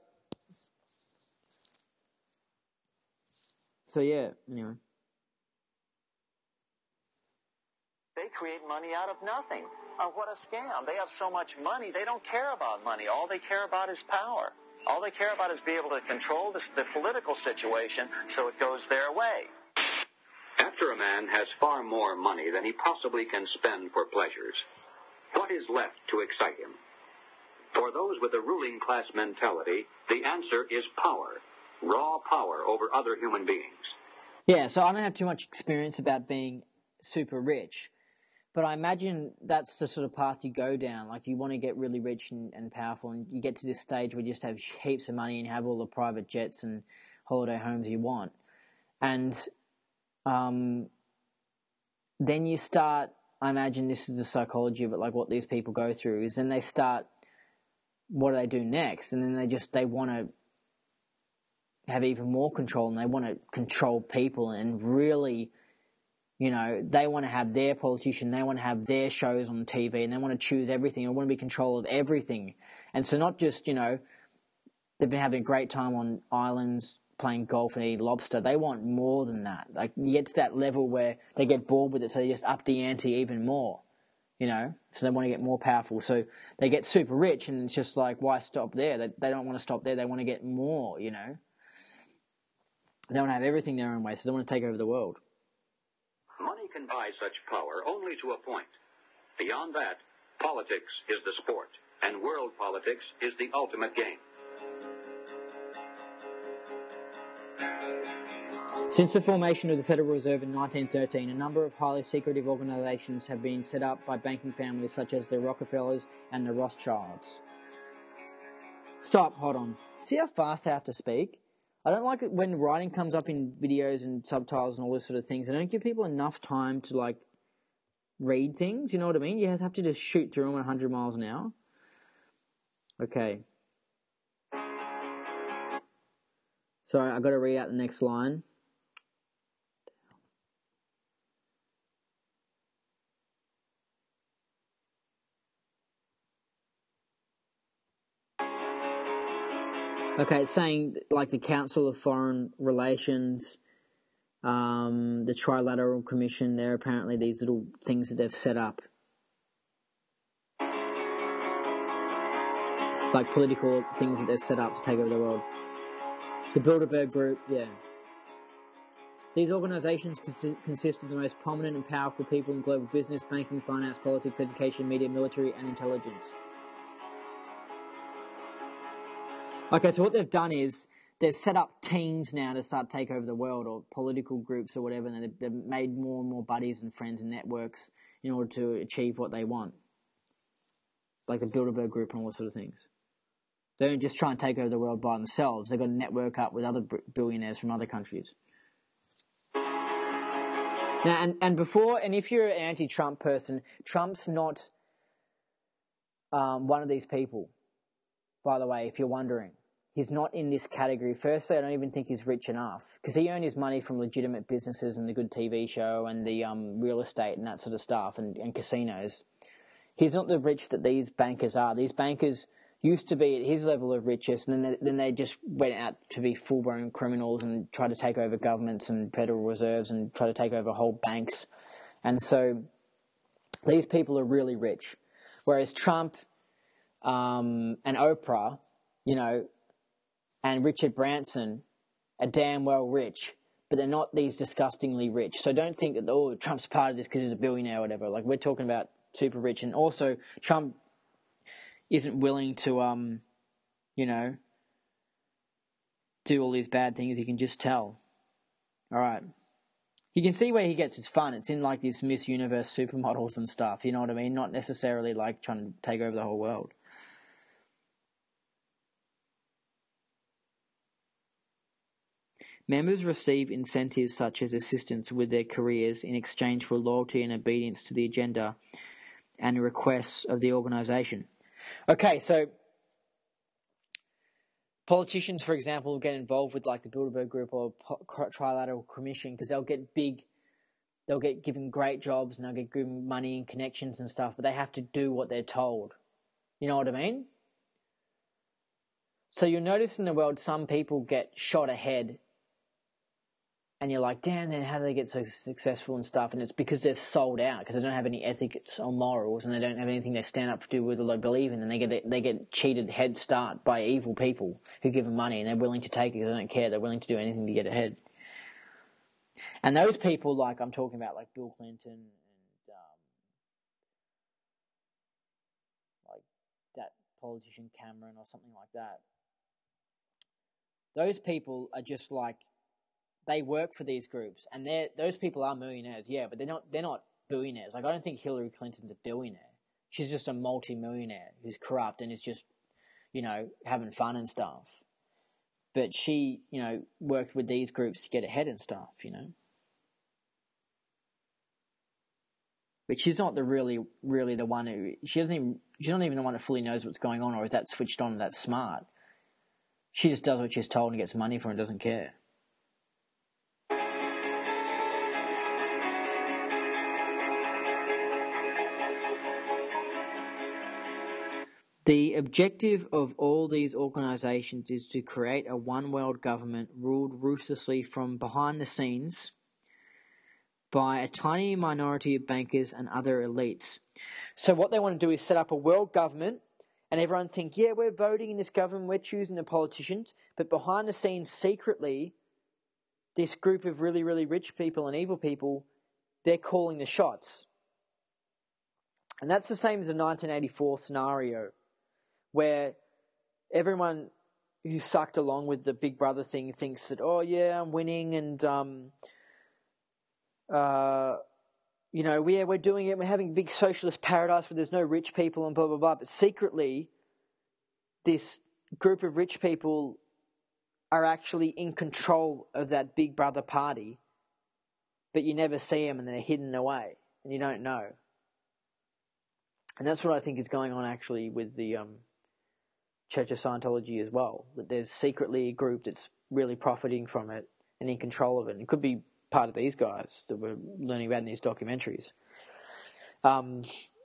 so yeah, anyway. They create money out of nothing. Oh, what a scam. They have so much money, they don't care about money. All they care about is power. All they care about is being able to control this, the political situation so it goes their way. After a man has far more money than he possibly can spend for pleasures, what is left to excite him? For those with the ruling class mentality, the answer is power. Raw power over other human beings. Yeah, so I don't have too much experience about being super rich. But I imagine that's the sort of path you go down. Like, you want to get really rich and, and powerful, and you get to this stage where you just have heaps of money and have all the private jets and holiday homes you want. And um, then you start, I imagine this is the psychology of it, like what these people go through, is then they start, what do they do next? And then they just, they want to have even more control, and they want to control people and really... You know, they want to have their politician, they want to have their shows on T V, and they want to choose everything, and want to be in control of everything. And so not just, you know, they've been having a great time on islands, playing golf and eating lobster. They want more than that. Like, you get to that level where they get bored with it, so they just up the ante even more, you know? So they want to get more powerful. So they get super rich, and it's just like, why stop there? They, they don't want to stop there. They want to get more, you know? They want to have everything their own way, so they want to take over the world. Money can buy such power only to a point. Beyond that, politics is the sport, and world politics is the ultimate game. Since the formation of the Federal Reserve in nineteen thirteen, a number of highly secretive organisations have been set up by banking families such as the Rockefellers and the Rothschilds. Stop, hold on. See how fast I have to speak? I don't like it when writing comes up in videos and subtitles and all this sort of things. I don't give people enough time to, like, read things, you know what I mean? You have to just shoot through them at one hundred miles an hour. Okay. Sorry, I've got to read out the next line. Okay, it's saying, like, the Council of Foreign Relations, um, the Trilateral Commission, they're apparently these little things that they've set up. Like political things that they've set up to take over the world. The Bilderberg Group, yeah. These organisations cons- consist of the most prominent and powerful people in global business, banking, finance, politics, education, media, military, and intelligence. Okay, so what they've done is they've set up teams now to start to take over the world, or political groups or whatever, and they've, they've made more and more buddies and friends and networks in order to achieve what they want. Like the Bilderberg Group and all those sort of things. They don't just try and take over the world by themselves. They've got to network up with other billionaires from other countries. Now, and, and before, and if you're an anti-Trump person, Trump's not um, one of these people, by the way, if you're wondering. He's not in this category. Firstly, I don't even think he's rich enough, because he earned his money from legitimate businesses and the good T V show and the um, real estate and that sort of stuff, and, and casinos. He's not the rich that these bankers are. These bankers used to be at his level of riches, and then they, then they just went out to be full-blown criminals and tried to take over governments and federal reserves and try to take over whole banks. And so these people are really rich. Whereas Trump um, and Oprah, you know, and Richard Branson are damn well rich, but they're not these disgustingly rich. So don't think that, oh, Trump's part of this because he's a billionaire or whatever. Like, we're talking about super rich. And also, Trump isn't willing to, um, you know, do all these bad things. You can just tell. All right. You can see where he gets his fun. It's in, like, these Miss Universe supermodels and stuff, you know what I mean? Not necessarily, like, trying to take over the whole world. Members receive incentives such as assistance with their careers in exchange for loyalty and obedience to the agenda and requests of the organisation. Okay, so politicians, for example, get involved with like the Bilderberg Group or Trilateral Commission because they'll get big, they'll get given great jobs and they'll get given money and connections and stuff, but they have to do what they're told. You know what I mean? So you'll notice in the world some people get shot ahead and you're like, damn, then how do they get so successful and stuff? And it's because they've sold out, because they don't have any ethics or morals, and they don't have anything they stand up to do with or they believe in, and they get they get cheated head start by evil people who give them money, and they're willing to take it because they don't care. They're willing to do anything to get ahead. And those people, like I'm talking about, like Bill Clinton and um, like that politician Cameron or something like that, those people are just like, they work for these groups, and they those people are millionaires, yeah, but they're not they're not billionaires. Like, I don't think Hillary Clinton's a billionaire. She's just a multi-millionaire who's corrupt and is just, you know, having fun and stuff. But she, you know, worked with these groups to get ahead and stuff, you know. But she's not the really, really the one who she doesn't even she's not even the one that fully knows what's going on or is that switched on and that smart. She just does what she's told and gets money for it and doesn't care. The objective of all these organisations is to create a one-world government ruled ruthlessly from behind the scenes by a tiny minority of bankers and other elites. So what they want to do is set up a world government, and everyone think, yeah, we're voting in this government, we're choosing the politicians, but behind the scenes, secretly, this group of really, really rich people and evil people, they're calling the shots. And that's the same as the nineteen eighty-four scenario, where everyone who sucked along with the Big Brother thing thinks that, oh yeah, I'm winning, and um, uh, you know, we, yeah, we're doing it, we're having a big socialist paradise where there's no rich people and blah, blah, blah. But secretly, this group of rich people are actually in control of that Big Brother party, but you never see them and they're hidden away and you don't know. And that's what I think is going on actually with the um, Church of Scientology as well, that there's secretly a group that's really profiting from it and in control of it. And it could be part of these guys that we're learning about in these documentaries. Um,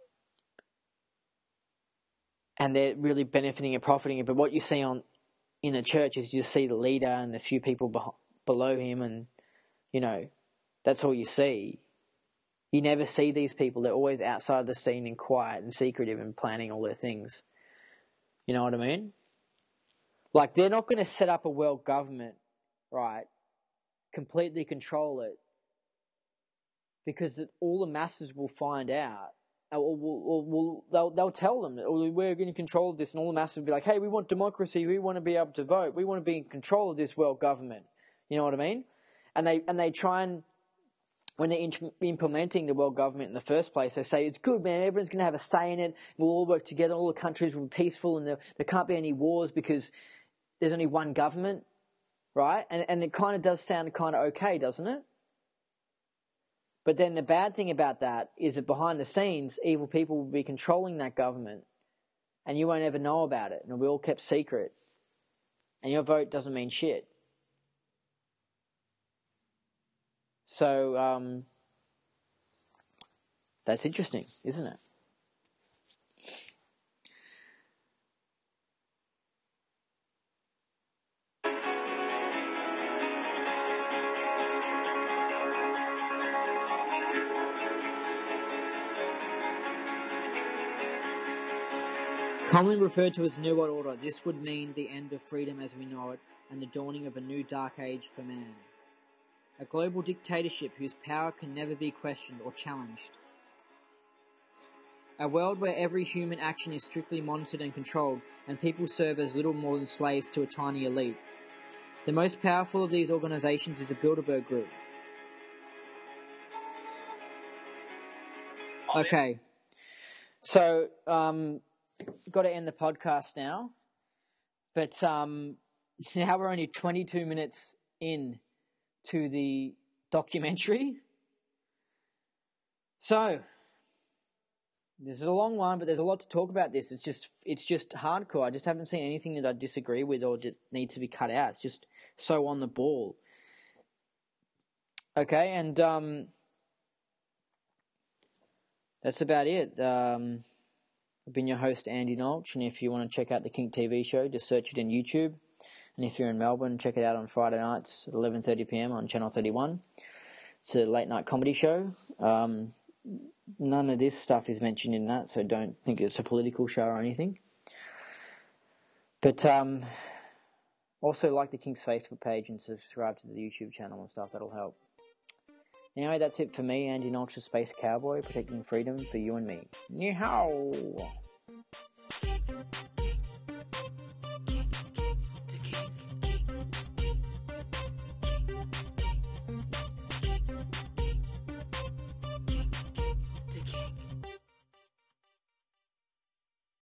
and they're really benefiting and profiting it. But what you see on in the church is you just see the leader and the few people be- below him, and, you know, that's all you see. You never see these people. They're always outside the scene and quiet and secretive and planning all their things. You know what I mean? Like, they're not going to set up a world government, right, completely control it, because all the masses will find out. Or, will, or, will, they'll, they'll tell them, oh, we're going to control this, and all the masses will be like, hey, we want democracy, we want to be able to vote, we want to be in control of this world government. You know what I mean? And they and they try and, when they're in, implementing the world government in the first place, they say, it's good, man, everyone's going to have a say in it, we'll all work together, all the countries will be peaceful, and there, there can't be any wars because there's only one government, right? And, and it kind of does sound kind of okay, doesn't it? But then the bad thing about that is that behind the scenes, evil people will be controlling that government, and you won't ever know about it, and it'll be all kept secret, and your vote doesn't mean shit. So, um, that's interesting, isn't it? Commonly referred to as New World Order, this would mean the end of freedom as we know it and the dawning of a new dark age for man. A global dictatorship whose power can never be questioned or challenged. A world where every human action is strictly monitored and controlled, and people serve as little more than slaves to a tiny elite. The most powerful of these organizations is the Bilderberg Group. Okay, so um, got to end the podcast now, but um, now we're only twenty-two minutes in to the documentary. So this is a long one, but there's a lot to talk about this. It's just it's just hardcore. I just haven't seen anything that I disagree with or that needs to be cut out. It's just so on the ball. Okay, and um, that's about it. Um, I've been your host, Andy Nolch, and if you want to check out the Kink T V show, just search it in YouTube. And if you're in Melbourne, check it out on Friday nights at eleven thirty p.m. on Channel thirty-one. It's a late-night comedy show. Um, none of this stuff is mentioned in that, so don't think it's a political show or anything. But um, also like the Kink's Facebook page and subscribe to the YouTube channel and stuff. That'll help. Anyway, that's it for me, Andy Nolch, Space Cowboy, protecting freedom for you and me. Yeehaw!